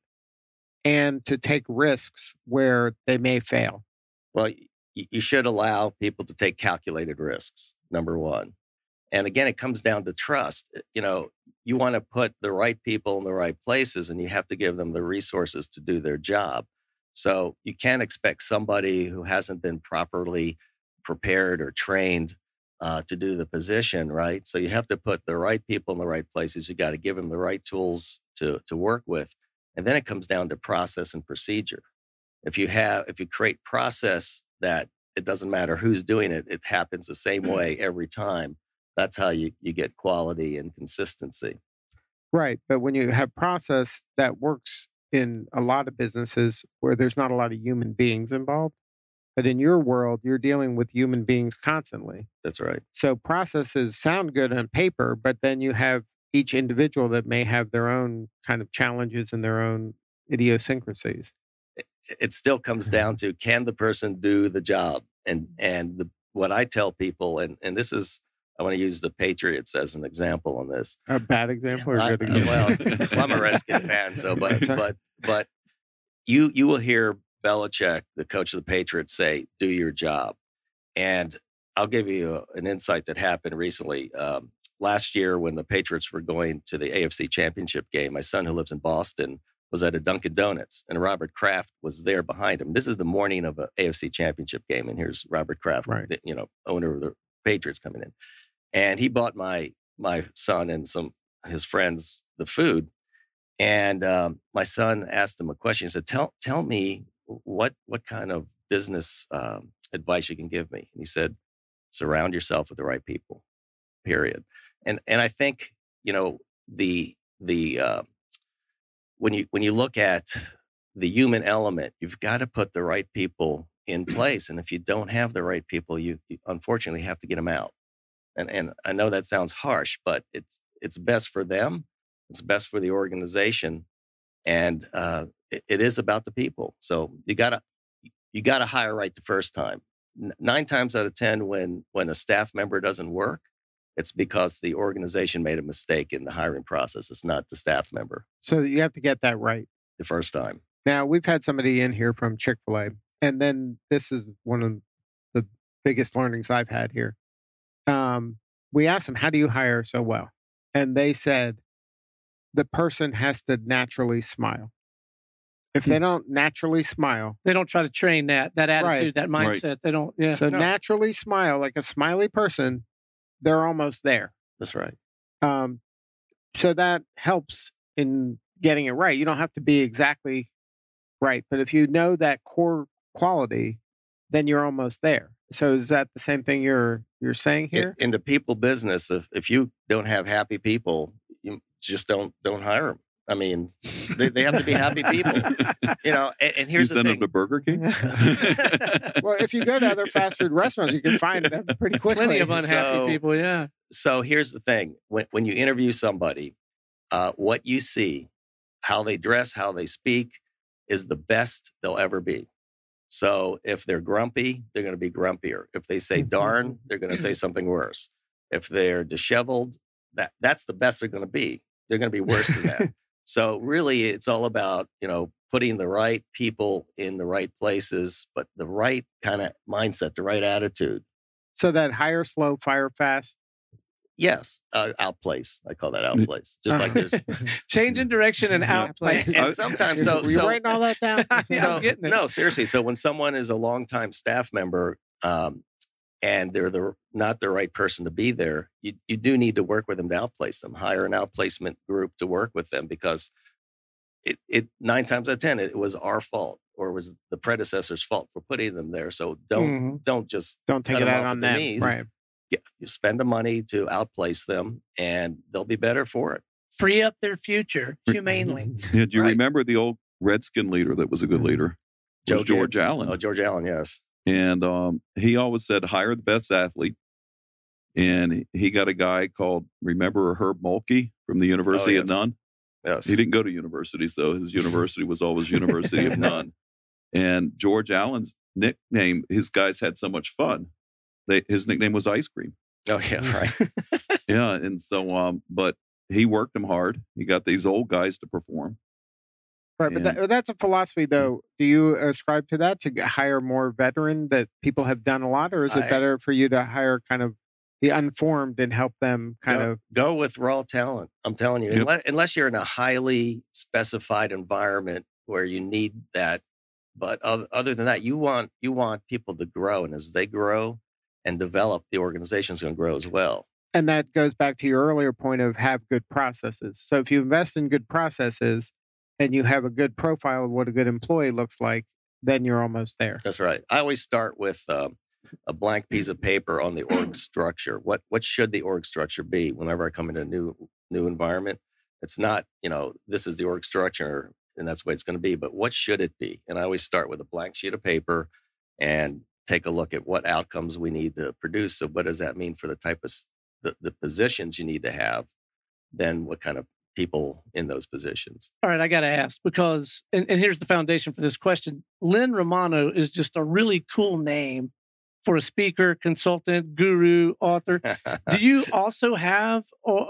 and to take risks where they may fail? Well, you should allow people to take calculated risks, number one. And again, it comes down to trust. You want to put the right people in the right places, and you have to give them the resources to do their job. So you can't expect somebody who hasn't been properly prepared or trained to do the position, right? So you have to put the right people in the right places. You got to give them the right tools to work with. And then it comes down to process and procedure. If you create process that it doesn't matter who's doing it, it happens the same way every time. That's how you get quality and consistency. Right. But when you have process that works in a lot of businesses where there's not a lot of human beings involved, but in your world, you're dealing with human beings constantly. That's right. So processes sound good on paper, but then you have each individual that may have their own kind of challenges and their own idiosyncrasies. It still comes down to, can the person do the job? What I tell people, and this is, I want to use the Patriots as an example on this. A bad example or a good example? Well, I'm a Redskin fan, so but you will hear Belichick, the coach of the Patriots, say, "Do your job." And I'll give you an insight that happened recently. Last year, when the Patriots were going to the AFC Championship game, my son, who lives in Boston, was at a Dunkin' Donuts, and Robert Kraft was there behind him. This is the morning of an AFC Championship game, and here's Robert Kraft, right, owner of the Patriots, coming in. And he bought my son and his friends the food. And my son asked him a question. He said, tell me what kind of business advice you can give me. And he said, surround yourself with the right people, period. And I think, the when you look at the human element, you've got to put the right people in place. And if you don't have the right people, you unfortunately have to get them out. And I know that sounds harsh, but it's best for them. It's best for the organization. And it is about the people. So you gotta hire right the first time. 9 times out of 10, when a staff member doesn't work, it's because the organization made a mistake in the hiring process. It's not the staff member. So you have to get that right the first time. Now, we've had somebody in here from Chick-fil-A, and then this is one of the biggest learnings I've had here. We asked them, how do you hire so well? And they said, the person has to naturally smile. If they don't naturally smile, they don't try to train that attitude, right, that mindset. Right. They don't. Yeah. So naturally smile, like a smiley person, they're almost there. That's right. So that helps in getting it right. You don't have to be exactly right, but if you know that core quality, then you're almost there. So is that the same thing you're saying here? In the people business, if you don't have happy people, you just don't hire them. I mean, they have to be happy people, and here's the thing. You send them to Burger King? Well, if you go to other fast food restaurants, you can find them pretty quickly. Plenty of unhappy people, yeah. So here's the thing. When you interview somebody, what you see, how they dress, how they speak, is the best they'll ever be. So if they're grumpy, they're going to be grumpier. If they say darn, they're going to say something worse. If they're disheveled, that's the best they're going to be. They're going to be worse than that. So really, it's all about, putting the right people in the right places, but the right kind of mindset, the right attitude. So that hire slow, fire fast? Yes. Outplace. I call that outplace. Just like there's change in direction and outplace. And sometimes, were you writing all that down? No, seriously. So when someone is a longtime staff member, and they're not the right person to be there, you do need to work with them to outplace them. Hire an outplacement group to work with them, because it 9 times out of 10, it was our fault. or was the predecessor's fault for putting them there. So don't just don't take cut it them out off on at the them. knees. Right. You spend the money to outplace them, and they'll be better for it. Free up their future humanely. Yeah, do you Right. remember the old Redskin leader that was a good leader? It was George Gibbs. Allen. Oh, George Allen, yes. And he always said, hire the best athlete. And he got a guy called, remember Herb Mulkey from the University yes. of Nunn? Yes. He didn't go to university, so his university was always University of Nunn. And George Allen's nickname, his guys had so much fun. His nickname was Ice Cream. Oh, yeah, right. Yeah, and so, but he worked them hard. He got these old guys to perform. Right, but that's a philosophy, though. Do you ascribe to that, to hire more veteran that people have done a lot, or is it better for you to hire kind of the unformed and help them go with raw talent? I'm telling you, unless you're in a highly specified environment where you need that. But other than that, you want people to grow, and as they grow and develop, the organization is going to grow as well. And that goes back to your earlier point of have good processes. So if you invest in good processes and you have a good profile of what a good employee looks like, then you're almost there. That's right. I always start with a blank piece of paper on the org structure. What should the org structure be whenever I come into a new environment? It's not, this is the org structure and that's the way it's going to be, but what should it be? And I always start with a blank sheet of paper and take a look at what outcomes we need to produce. So what does that mean for the type of the positions you need to have? Then what kind of people in those positions? All right, I got to ask because, and here's the foundation for this question. Lynn Romano is just a really cool name for a speaker, consultant, guru, author. Do you also have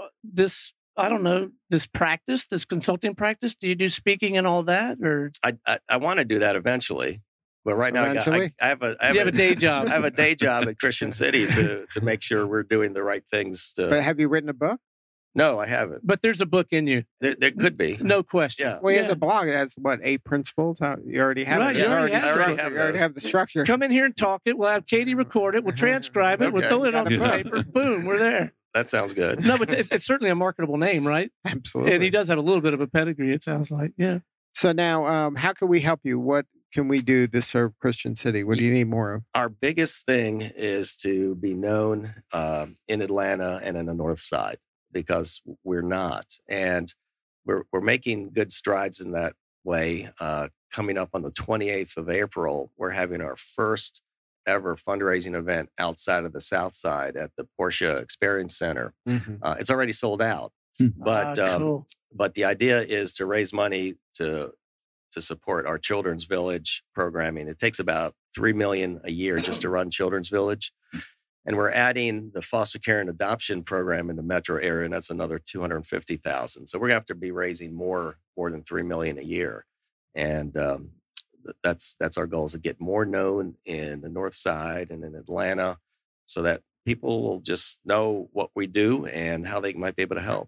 this, this practice, this consulting practice? Do you do speaking and all that? Or I want to do that eventually. But right now, I have a day job. I have a day job at Christian City to make sure we're doing the right things. But have you written a book? No, I haven't. But there's a book in you. There could be. No question. Yeah. Well, he has a blog. It has, 8 principles? You already have it. You already have the structure. Come in here and talk it. We'll have Katie record it. We'll transcribe it. Okay. We'll throw it on some paper. Boom, we're there. That sounds good. No, but it's certainly a marketable name, right? Absolutely. And he does have a little bit of a pedigree, it sounds like. Yeah. So now, how can we help you? What can we do to serve Christian City? What do you need more of? Our biggest thing is to be known in Atlanta and in the North Side, because we're not. And we're making good strides in that way. Coming up on the 28th of April, we're having our first ever fundraising event outside of the South Side at the Porsche Experience Center. Mm-hmm. It's already sold out. But cool. But the idea is to raise money to support our Children's Village programming. It takes about $3 million a year just to run Children's Village. And we're adding the foster care and adoption program in the metro area, and that's another $250,000. So we're going to have to be raising more than $3 million a year. And that's our goal, is to get more known in the North Side and in Atlanta so that people will just know what we do and how they might be able to help.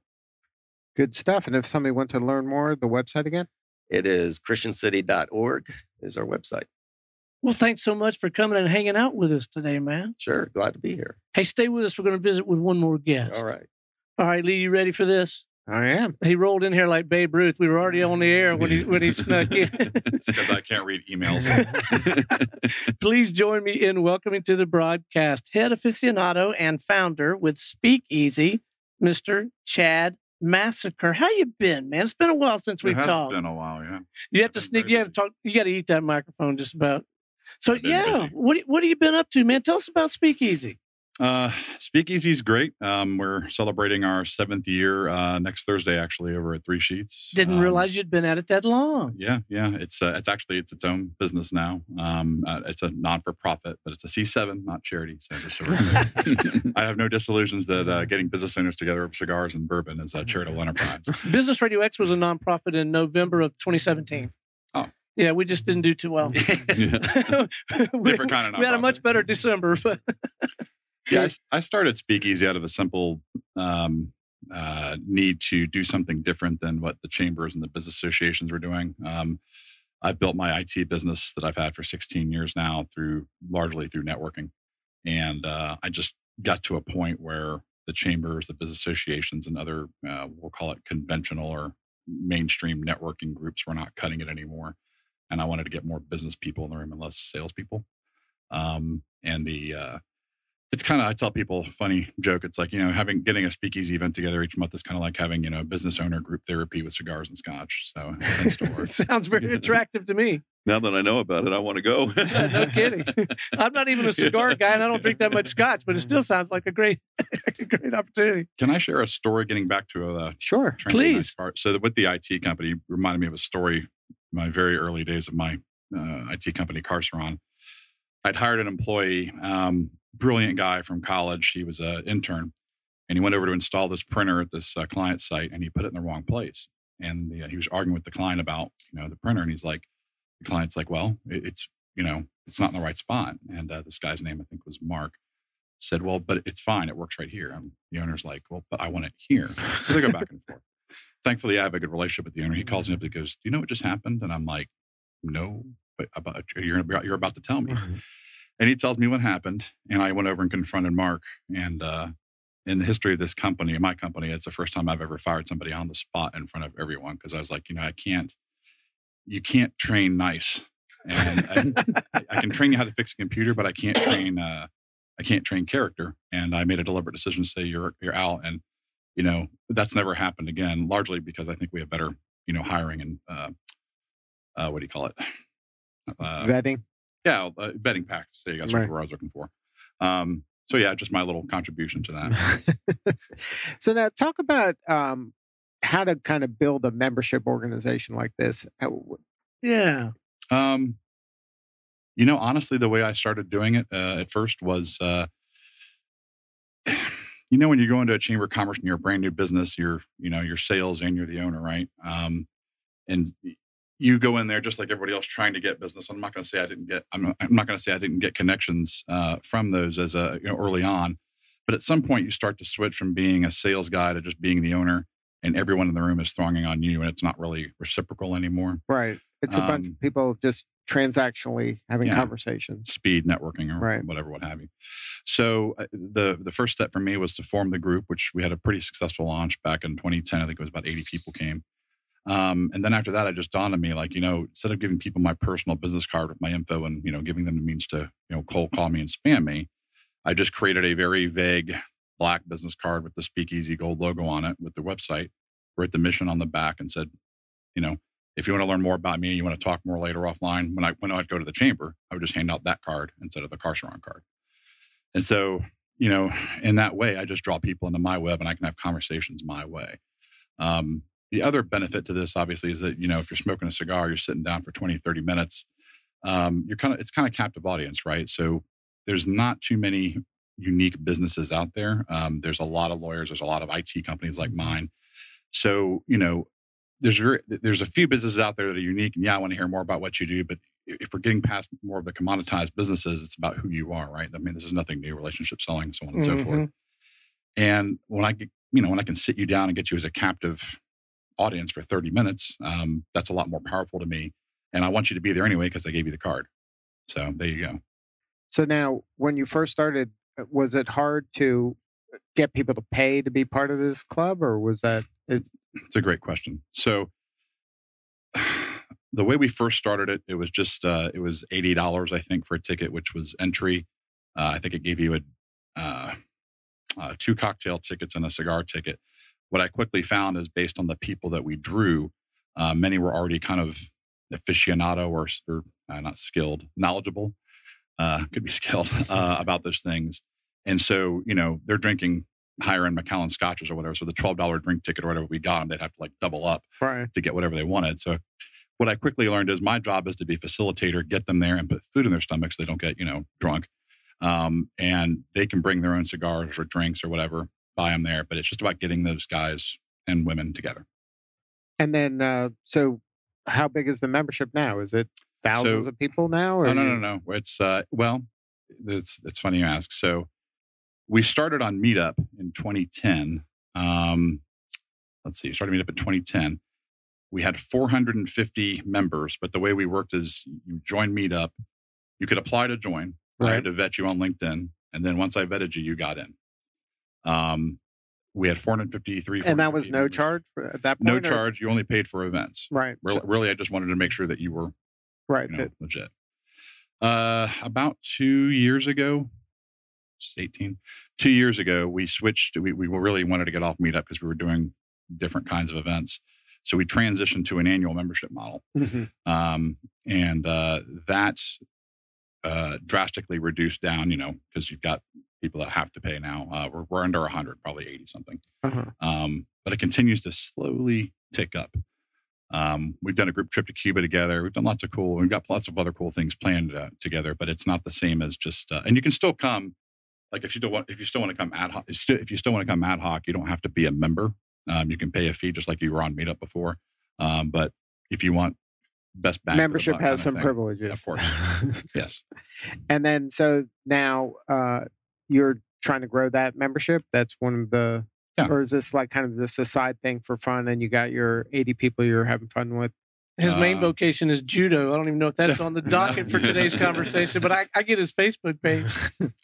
Good stuff. And if somebody wants to learn more, the website again? It is christiancity.org is our website. Well, thanks so much for coming and hanging out with us today, man. Sure. Glad to be here. Hey, stay with us. We're going to visit with one more guest. All right. All right, Lee, you ready for this? I am. He rolled in here like Babe Ruth. We were already on the air when he snuck in. It's because I can't read emails. Please join me in welcoming to the broadcast head aficionado and founder with Speakeasy, Mr. Chad Massacre. How you been, man? It's been a while since we talked. It's been a while, yeah. You have to sneak. You have to talk. You got to eat that microphone just about. So Busy. what have you been up to, man? Tell us about Speakeasy. Speakeasy's great. We're celebrating our 7th year next Thursday, actually, over at Three Sheets. Didn't realize you'd been at it that long. Yeah. It's its own business now. It's a non-for-profit, but it's a C7, not charity. So just so I have no disillusions that getting business owners together over cigars and bourbon is a charitable enterprise. Business Radio X was a nonprofit in November of 2017. Oh. Yeah, we just didn't do too well. Different kind of We had a nonprofit. much better December, but Yeah, I started Speakeasy out of a simple need to do something different than what the chambers and the business associations were doing. I've built my IT business that I've had for 16 years now largely through networking. And I just got to a point where the chambers, the business associations, and other, we'll call it conventional or mainstream networking groups were not cutting it anymore. and I wanted to get more business people in the room and less salespeople. It's kind of, I tell people, funny joke. It's like, getting a speakeasy event together each month is kind of like having, a business owner group therapy with cigars and scotch. So it tends to work. Sounds very attractive to me. Now that I know about it, I want to go. No kidding. I'm not even a cigar guy and I don't drink that much scotch, but it still sounds like a great opportunity. Can I share a story getting back to Sure. Please. Part? So with the IT company, reminded me of a story, my very early days of my IT company, Carceron. I'd hired an employee, brilliant guy from college. He was an intern, and he went over to install this printer at this client site, and he put it in the wrong place. And he was arguing with the client about, the printer, and he's like, the client's like, well, it's not in the right spot. And this guy's name, I think, was Mark, said, well, but it's fine. It works right here. And the owner's like, well, but I want it here. So they go back and forth. Thankfully, I have a good relationship with the owner. He calls me up and goes, do you know what just happened? And I'm like, no, but you're about to tell me. Mm-hmm. And he tells me what happened. And I went over and confronted Mark. And in the history of this company, my company, it's the first time I've ever fired somebody on the spot in front of everyone. Because I was like, you can't train nice. And I can train you how to fix a computer, but I can't train character. And I made a deliberate decision to say, you're out. And, that's never happened again, largely because I think we have better, hiring and, what do you call it? Vetting. Yeah, vetting practice. There you go. That's Right. what I was looking for. So yeah, just my little contribution to that. So now talk about how to kind of build a membership organization like this. Yeah. Honestly, the way I started doing it at first was, when you go into a chamber of commerce and you're a brand new business, you're sales and you're the owner, right? And you go in there just like everybody else trying to get business. I'm not going to say I didn't get connections from those as early on, but at some point you start to switch from being a sales guy to just being the owner, and everyone in the room is thronging on you, and it's not really reciprocal anymore. Right. It's a bunch of people just transactionally having conversations, speed networking, or whatever, what have you. So the first step for me was to form the group, which we had a pretty successful launch back in 2010. I think it was about 80 people came. And then after that, it just dawned on me, like, instead of giving people my personal business card with my info and, giving them the means to, cold call me and spam me, I just created a very vague black business card with the Speakeasy Gold logo on it with the website, wrote the mission on the back and said, if you want to learn more about me, you want to talk more later offline, when I'd go to the chamber, I would just hand out that card instead of the Carceron card. And so, in that way, I just draw people into my web and I can have conversations my way. The other benefit to this, obviously, is that, if you're smoking a cigar, you're sitting down for 20, 30 minutes, it's kind of captive audience, right? So there's not too many unique businesses out there. There's a lot of lawyers. There's a lot of IT companies like mine. So, there's a few businesses out there that are unique, and I want to hear more about what you do. But if we're getting past more of the commoditized businesses, it's about who you are, right? I mean, this is nothing new, relationship selling, so on and so forth. And when I can sit you down and get you as a captive audience for 30 minutes, that's a lot more powerful to me. And I want you to be there anyway because I gave you the card. So there you go. So now, when you first started, was it hard to get people to pay to be part of this club, or was that? It's a great question. So the way we first started it was just, it was $80, I think, for a ticket, which was entry. I think it gave you 2 cocktail tickets and a cigar ticket. What I quickly found is, based on the people that we drew, many were already kind of aficionado or not skilled, knowledgeable, could be skilled about those things. And so, they're drinking higher end Macallan scotches or whatever. So the $12 drink ticket or whatever we got them, they'd have to double up to get whatever they wanted. So what I quickly learned is my job is to be a facilitator, get them there and put food in their stomachs so they don't get, drunk. And they can bring their own cigars or drinks or whatever, buy them there. But it's just about getting those guys and women together. And then, so how big is the membership now? Is it thousands of people now? Or No. It's, it's funny you ask. So we started on Meetup in 2010. Started Meetup in 2010. We had 450 members, but the way we worked is you join Meetup, you could apply to join. Right. I had to vet you on LinkedIn. And then once I vetted you, you got in. We had 453. And that was no charge at that point? No charge. You only paid for events. Right. Really, I just wanted to make sure that you were Right. Legit. About 2 years ago, just 18, 2 years ago, we switched. We really wanted to get off Meetup because we were doing different kinds of events. So we transitioned to an annual membership model. And that's drastically reduced down, because you've got people that have to pay now. We're under 100, probably 80 something. But it continues to slowly tick up. We've done a group trip to Cuba together. We've got lots of other cool things planned together, but it's not the same as just, and you can still come, like if you still want to come ad hoc, you don't have to be a member. You can pay a fee just like you were on Meetup before. But if you want best bang, membership has some privileges. Of course. Yes. And then, so now you're trying to grow that membership. That's one of the, or is this like kind of just a side thing for fun and you got your 80 people you're having fun with? His main vocation is judo. I don't even know if that's on the docket for today's conversation, but I get his Facebook page.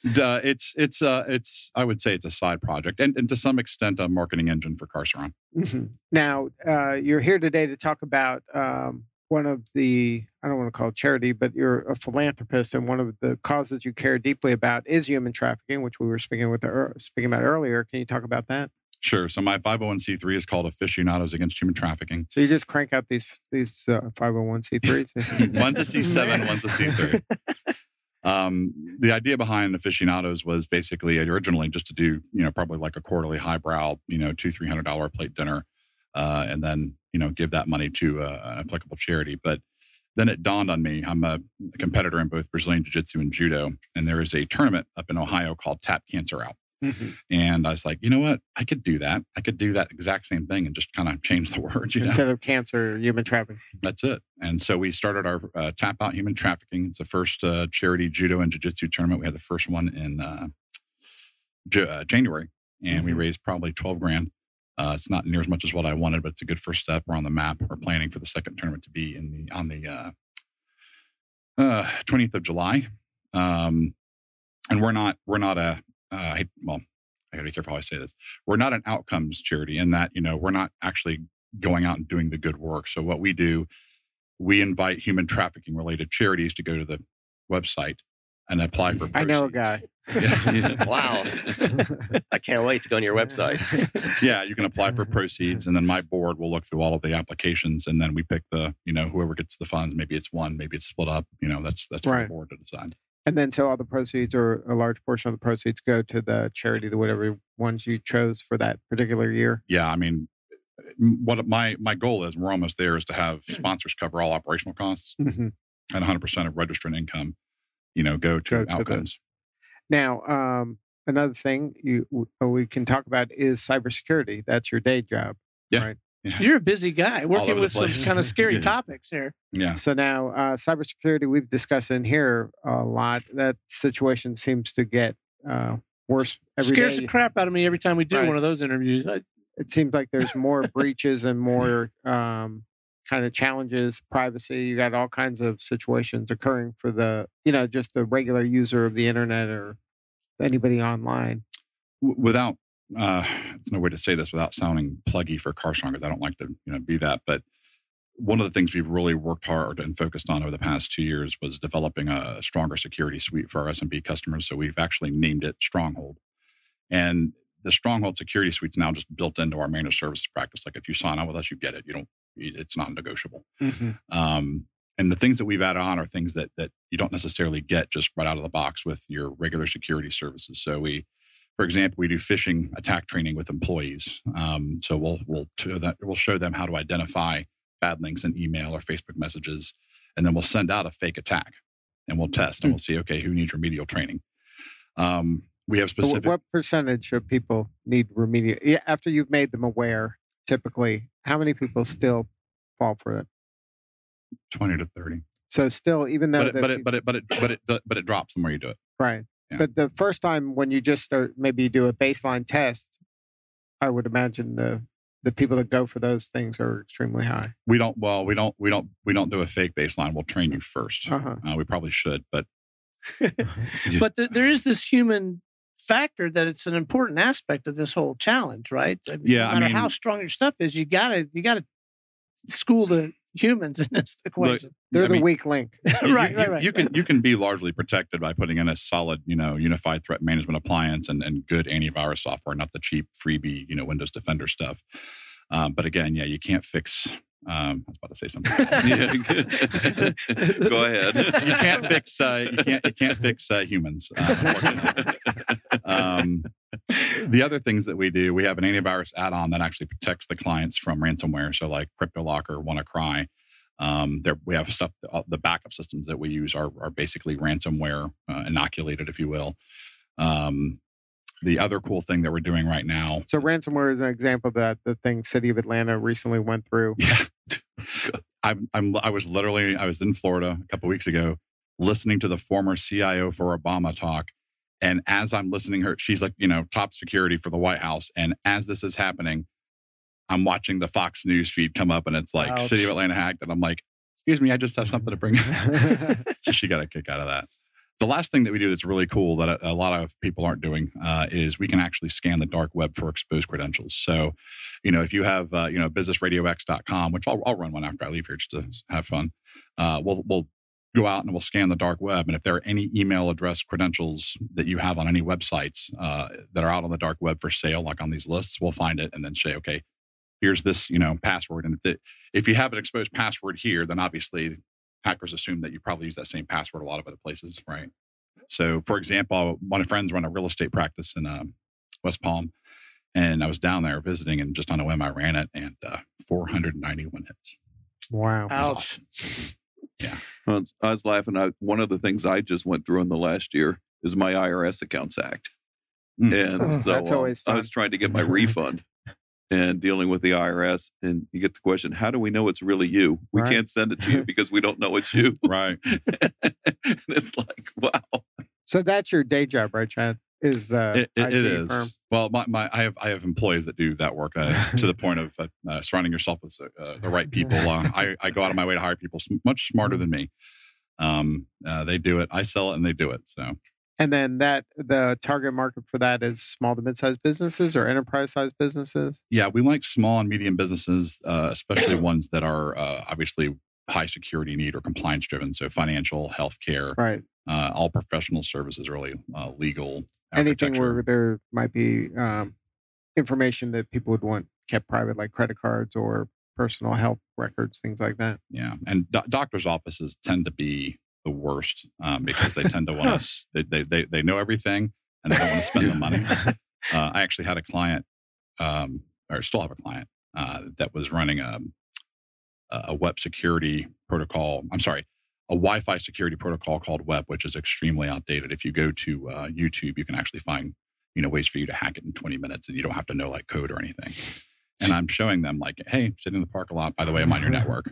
It's I would say it's a side project and to some extent a marketing engine for Carceron. Now, you're here today to talk about one of the, I don't want to call it charity, but you're a philanthropist, and one of the causes you care deeply about is human trafficking, which we were speaking about earlier. Can you talk about that? Sure. So my 501c3 is called Aficionados Against Human Trafficking. So you just crank out these 501c3s? One's a C7, one's a C3. The idea behind Aficionados was basically originally just to do, probably like a quarterly highbrow, $200-$300 plate dinner, and then, give that money to an applicable charity. But then it dawned on me, I'm a competitor in both Brazilian Jiu-Jitsu and Judo, and there is a tournament up in Ohio called Tap Cancer Out. And I was like, you know what? I could do that. I could do that exact same thing and just kind of change the words. Instead of cancer, human trafficking. That's it. And so we started our Tap Out Human Trafficking. It's the first charity judo and jiu-jitsu tournament. We had the first one in January, and we raised probably $12,000. It's not near as much as what I wanted, but it's a good first step. We're on the map. We're planning for the second tournament to be on the 20th of July. And we're not a I got to be careful how I say this. We're not an outcomes charity in that, we're not actually going out and doing the good work. So what we do, we invite human trafficking related charities to go to the website and apply for proceeds. I know a guy. Wow. I can't wait to go on your website. Yeah, you can apply for proceeds, and then my board will look through all of the applications, and then we pick the, whoever gets the funds. Maybe it's one, maybe it's split up. That's for right. the board to decide. And then, so all the proceeds, or a large portion of the proceeds, go to the charity, whatever ones you chose for that particular year. Yeah, I mean, what my goal is, we're almost there, is to have sponsors cover all operational costs, and 100% of registered income, go to outcomes. Now, another thing we can talk about is cybersecurity. That's your day job, right? Yeah. You're a busy guy working with some kind of scary topics here. Yeah. So now, cybersecurity, we've discussed in here a lot. That situation seems to get worse every day. Scares the crap out of me every time we do one of those interviews. It seems like there's more breaches and more kind of challenges, privacy. You got all kinds of situations occurring for the, just the regular user of the internet or anybody online. Without it's no way to say this without sounding pluggy for Carceron, because I don't like to be that. But one of the things we've really worked hard and focused on over the past 2 years was developing a stronger security suite for our SMB customers. So we've actually named it Stronghold. And the Stronghold security suite's now just built into our managed services practice. Like if you sign on with us, you get it. It's not negotiable. And the things that we've added on are things that you don't necessarily get just right out of the box with your regular security services. So for example, we do phishing attack training with employees. So we'll show them how to identify bad links in email or Facebook messages, and then we'll send out a fake attack, and we'll test, and we'll see, okay, who needs remedial training? We have specific. What percentage of people need remedial? After you've made them aware, typically, how many people still fall for it? 20 to 30. So still, even though but it drops the more you do it. Right. Yeah. But the first time when you just start, maybe you do a baseline test, I would imagine the people that go for those things are extremely high. We don't do a fake baseline. We'll train you first. We probably should, but but there is this human factor that it's an important aspect of this whole challenge, right? No matter how strong your stuff is, you gotta school the humans in this equation. They're I the mean, weak link. Right. You can be largely protected by putting in a solid, unified threat management appliance and good antivirus software, not the cheap freebie, Windows Defender stuff. But again, you can't fix. I was about to say something. Go ahead. You can't fix. You can't fix humans. The other things that we do, we have an antivirus add-on that actually protects the clients from ransomware. So like CryptoLocker, WannaCry. We have stuff. The backup systems that we use are basically ransomware inoculated, if you will. The other cool thing that we're doing right now. So ransomware is an example that the thing City of Atlanta recently went through. Yeah. I was in Florida a couple of weeks ago listening to the former CIO for Obama talk. And as I'm listening to her, she's like, top security for the White House. And as this is happening, I'm watching the Fox News feed come up and it's like Ouch. City of Atlanta hacked. And I'm like, excuse me, I just have something to bring up. So she got a kick out of that. The last thing that we do that's really cool that a lot of people aren't doing is we can actually scan the dark web for exposed credentials. So, if you have, businessradiox.com, which I'll run one after I leave here just to have fun, we'll go out and we'll scan the dark web. And if there are any email address credentials that you have on any websites that are out on the dark web for sale, like on these lists, we'll find it and then say, okay, here's this, password. And if you have an exposed password here, then obviously hackers assume that you probably use that same password a lot of other places, right? So, for example, one of my friends run a real estate practice in West Palm, and I was down there visiting, and just on a whim, I ran it, and 491 hits. Wow. Ouch. Awesome. Yeah. I was laughing. One of the things I just went through in the last year is my IRS account's hacked. And so That's always fun. I was trying to get my refund and dealing with the IRS. And you get the question, how do we know it's really you? We Right. can't send it to you because we don't know it's you. Right. And it's like, wow. So that's your day job, right, Chad? Is the It IT is. firm? Well, I have employees that do that work to the point of surrounding yourself with the right people. I go out of my way to hire people much smarter than me. They do it. I sell it, and they do it. So. And then the target market for that is small to mid-sized businesses or enterprise-sized businesses? Yeah, we like small and medium businesses, especially ones that are obviously high security need or compliance driven. So financial, healthcare, Right. All professional services, really legal. Anything architecture. where there might be information that people would want kept private, like credit cards or personal health records, things like that. Yeah, and doctors' offices tend to be the worst because they tend to want us. They know everything and they don't want to spend the money. I actually had a client, or still have a client, that was running a web security protocol. I'm sorry, a Wi-Fi security protocol called Web, which is extremely outdated. If you go to YouTube, you can actually find ways for you to hack it in 20 minutes, and you don't have to know like code or anything. And I'm showing them like, hey, sitting in the parking lot. By the way, I'm on your network.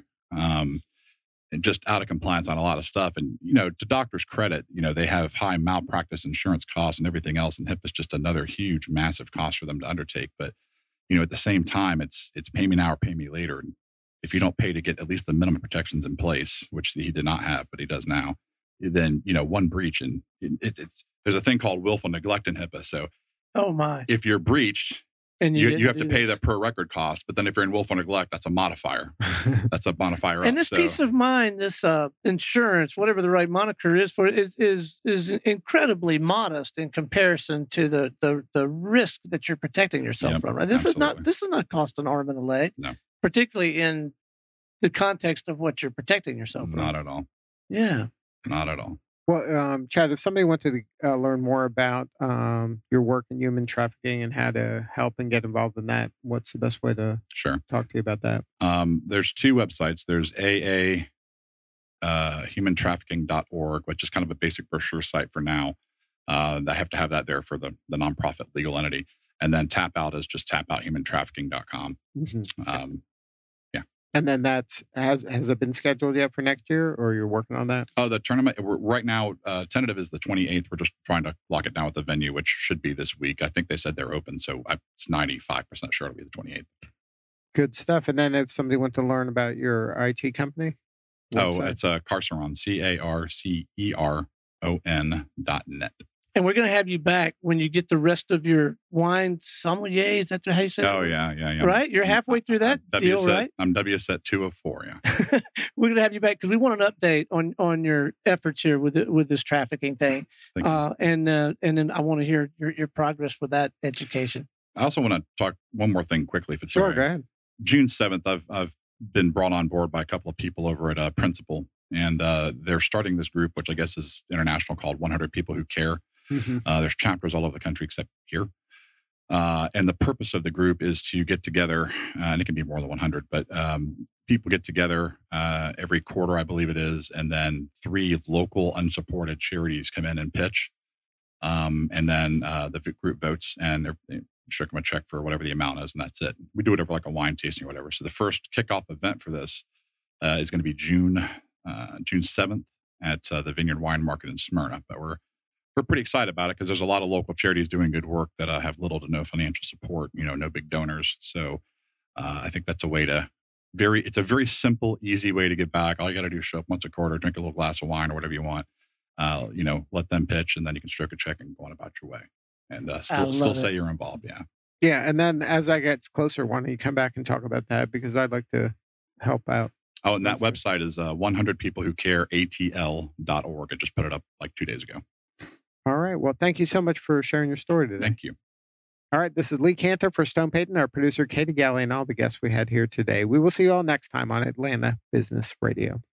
And just out of compliance on a lot of stuff. And, to doctors' credit, they have high malpractice insurance costs and everything else. And HIPAA is just another huge, massive cost for them to undertake. But, at the same time, it's pay me now or pay me later. And if you don't pay to get at least the minimum protections in place, which he did not have, but he does now, then, one breach. And there's a thing called willful neglect in HIPAA. So Oh my! if you're breached, And you have to pay the per record cost. But then if you're in willful neglect, that's a modifier. That's a modifier. And this peace of mind, this insurance, whatever the right moniker is for it, is incredibly modest in comparison to the risk that you're protecting yourself Yep, from. Right? This absolutely. is not cost an arm and a leg. No. Particularly in the context of what you're protecting yourself from. Not at all. Yeah. Not at all. Well, Chad, if somebody wanted to learn more about your work in human trafficking and how to help and get involved in that, what's the best way to Sure. talk to you about that? There's two websites. There's humantrafficking.org, which is kind of a basic brochure site for now. I have to have that there for the nonprofit legal entity. And then Tap Out is just tapouthumantrafficking.com. Mm-hmm. And then has it been scheduled yet for next year, or you're working on that? Oh, the tournament right now, tentative is the 28th. We're just trying to lock it down with the venue, which should be this week. I think they said they're open, so it's 95% sure it'll be the 28th. Good stuff. And then if somebody wants to learn about your IT company, Oh, website? it's Carceron, CARCERON.net. And we're going to have you back when you get the rest of your wine sommelier. Is that how you say it? Oh, yeah. Right? You're halfway through that deal, right? I'm WSET 204, yeah. We're going to have you back because we want an update on your efforts here with this trafficking thing. Thank you. And then I want to hear your progress with that education. I also want to talk one more thing quickly, if it's all Sure, right. go ahead. June 7th, I've been brought on board by a couple of people over at Principal, and they're starting this group, which I guess is international, called 100 People Who Care. Mm-hmm. There's chapters all over the country except here. And the purpose of the group is to get together, and it can be more than 100, but people get together every quarter, I believe it is, and then 3 local unsupported charities come in and pitch. And then the group votes, and they shook them a check for whatever the amount is, and that's it. We do it over like a wine tasting or whatever. So the first kickoff event for this is going to be June 7th at the Vineyard Wine Market in Smyrna. But we're pretty excited about it because there's a lot of local charities doing good work that have little to no financial support, no big donors. So I think that's a way to it's a very simple, easy way to give back. All you got to do is show up once a quarter, drink a little glass of wine or whatever you want, let them pitch, and then you can stroke a check and go on about your way. And still say you're involved. Yeah. Yeah. And then as that gets closer, why don't you come back and talk about that? Because I'd like to help out. Oh, and that website is 100peoplewhocareatl.org. I just put it up like 2 days ago. All right. Well, thank you so much for sharing your story today. Thank you. All right. This is Lee Cantor for Stone Payton, our producer, Katie Galley, and all the guests we had here today. We will see you all next time on Atlanta Business Radio.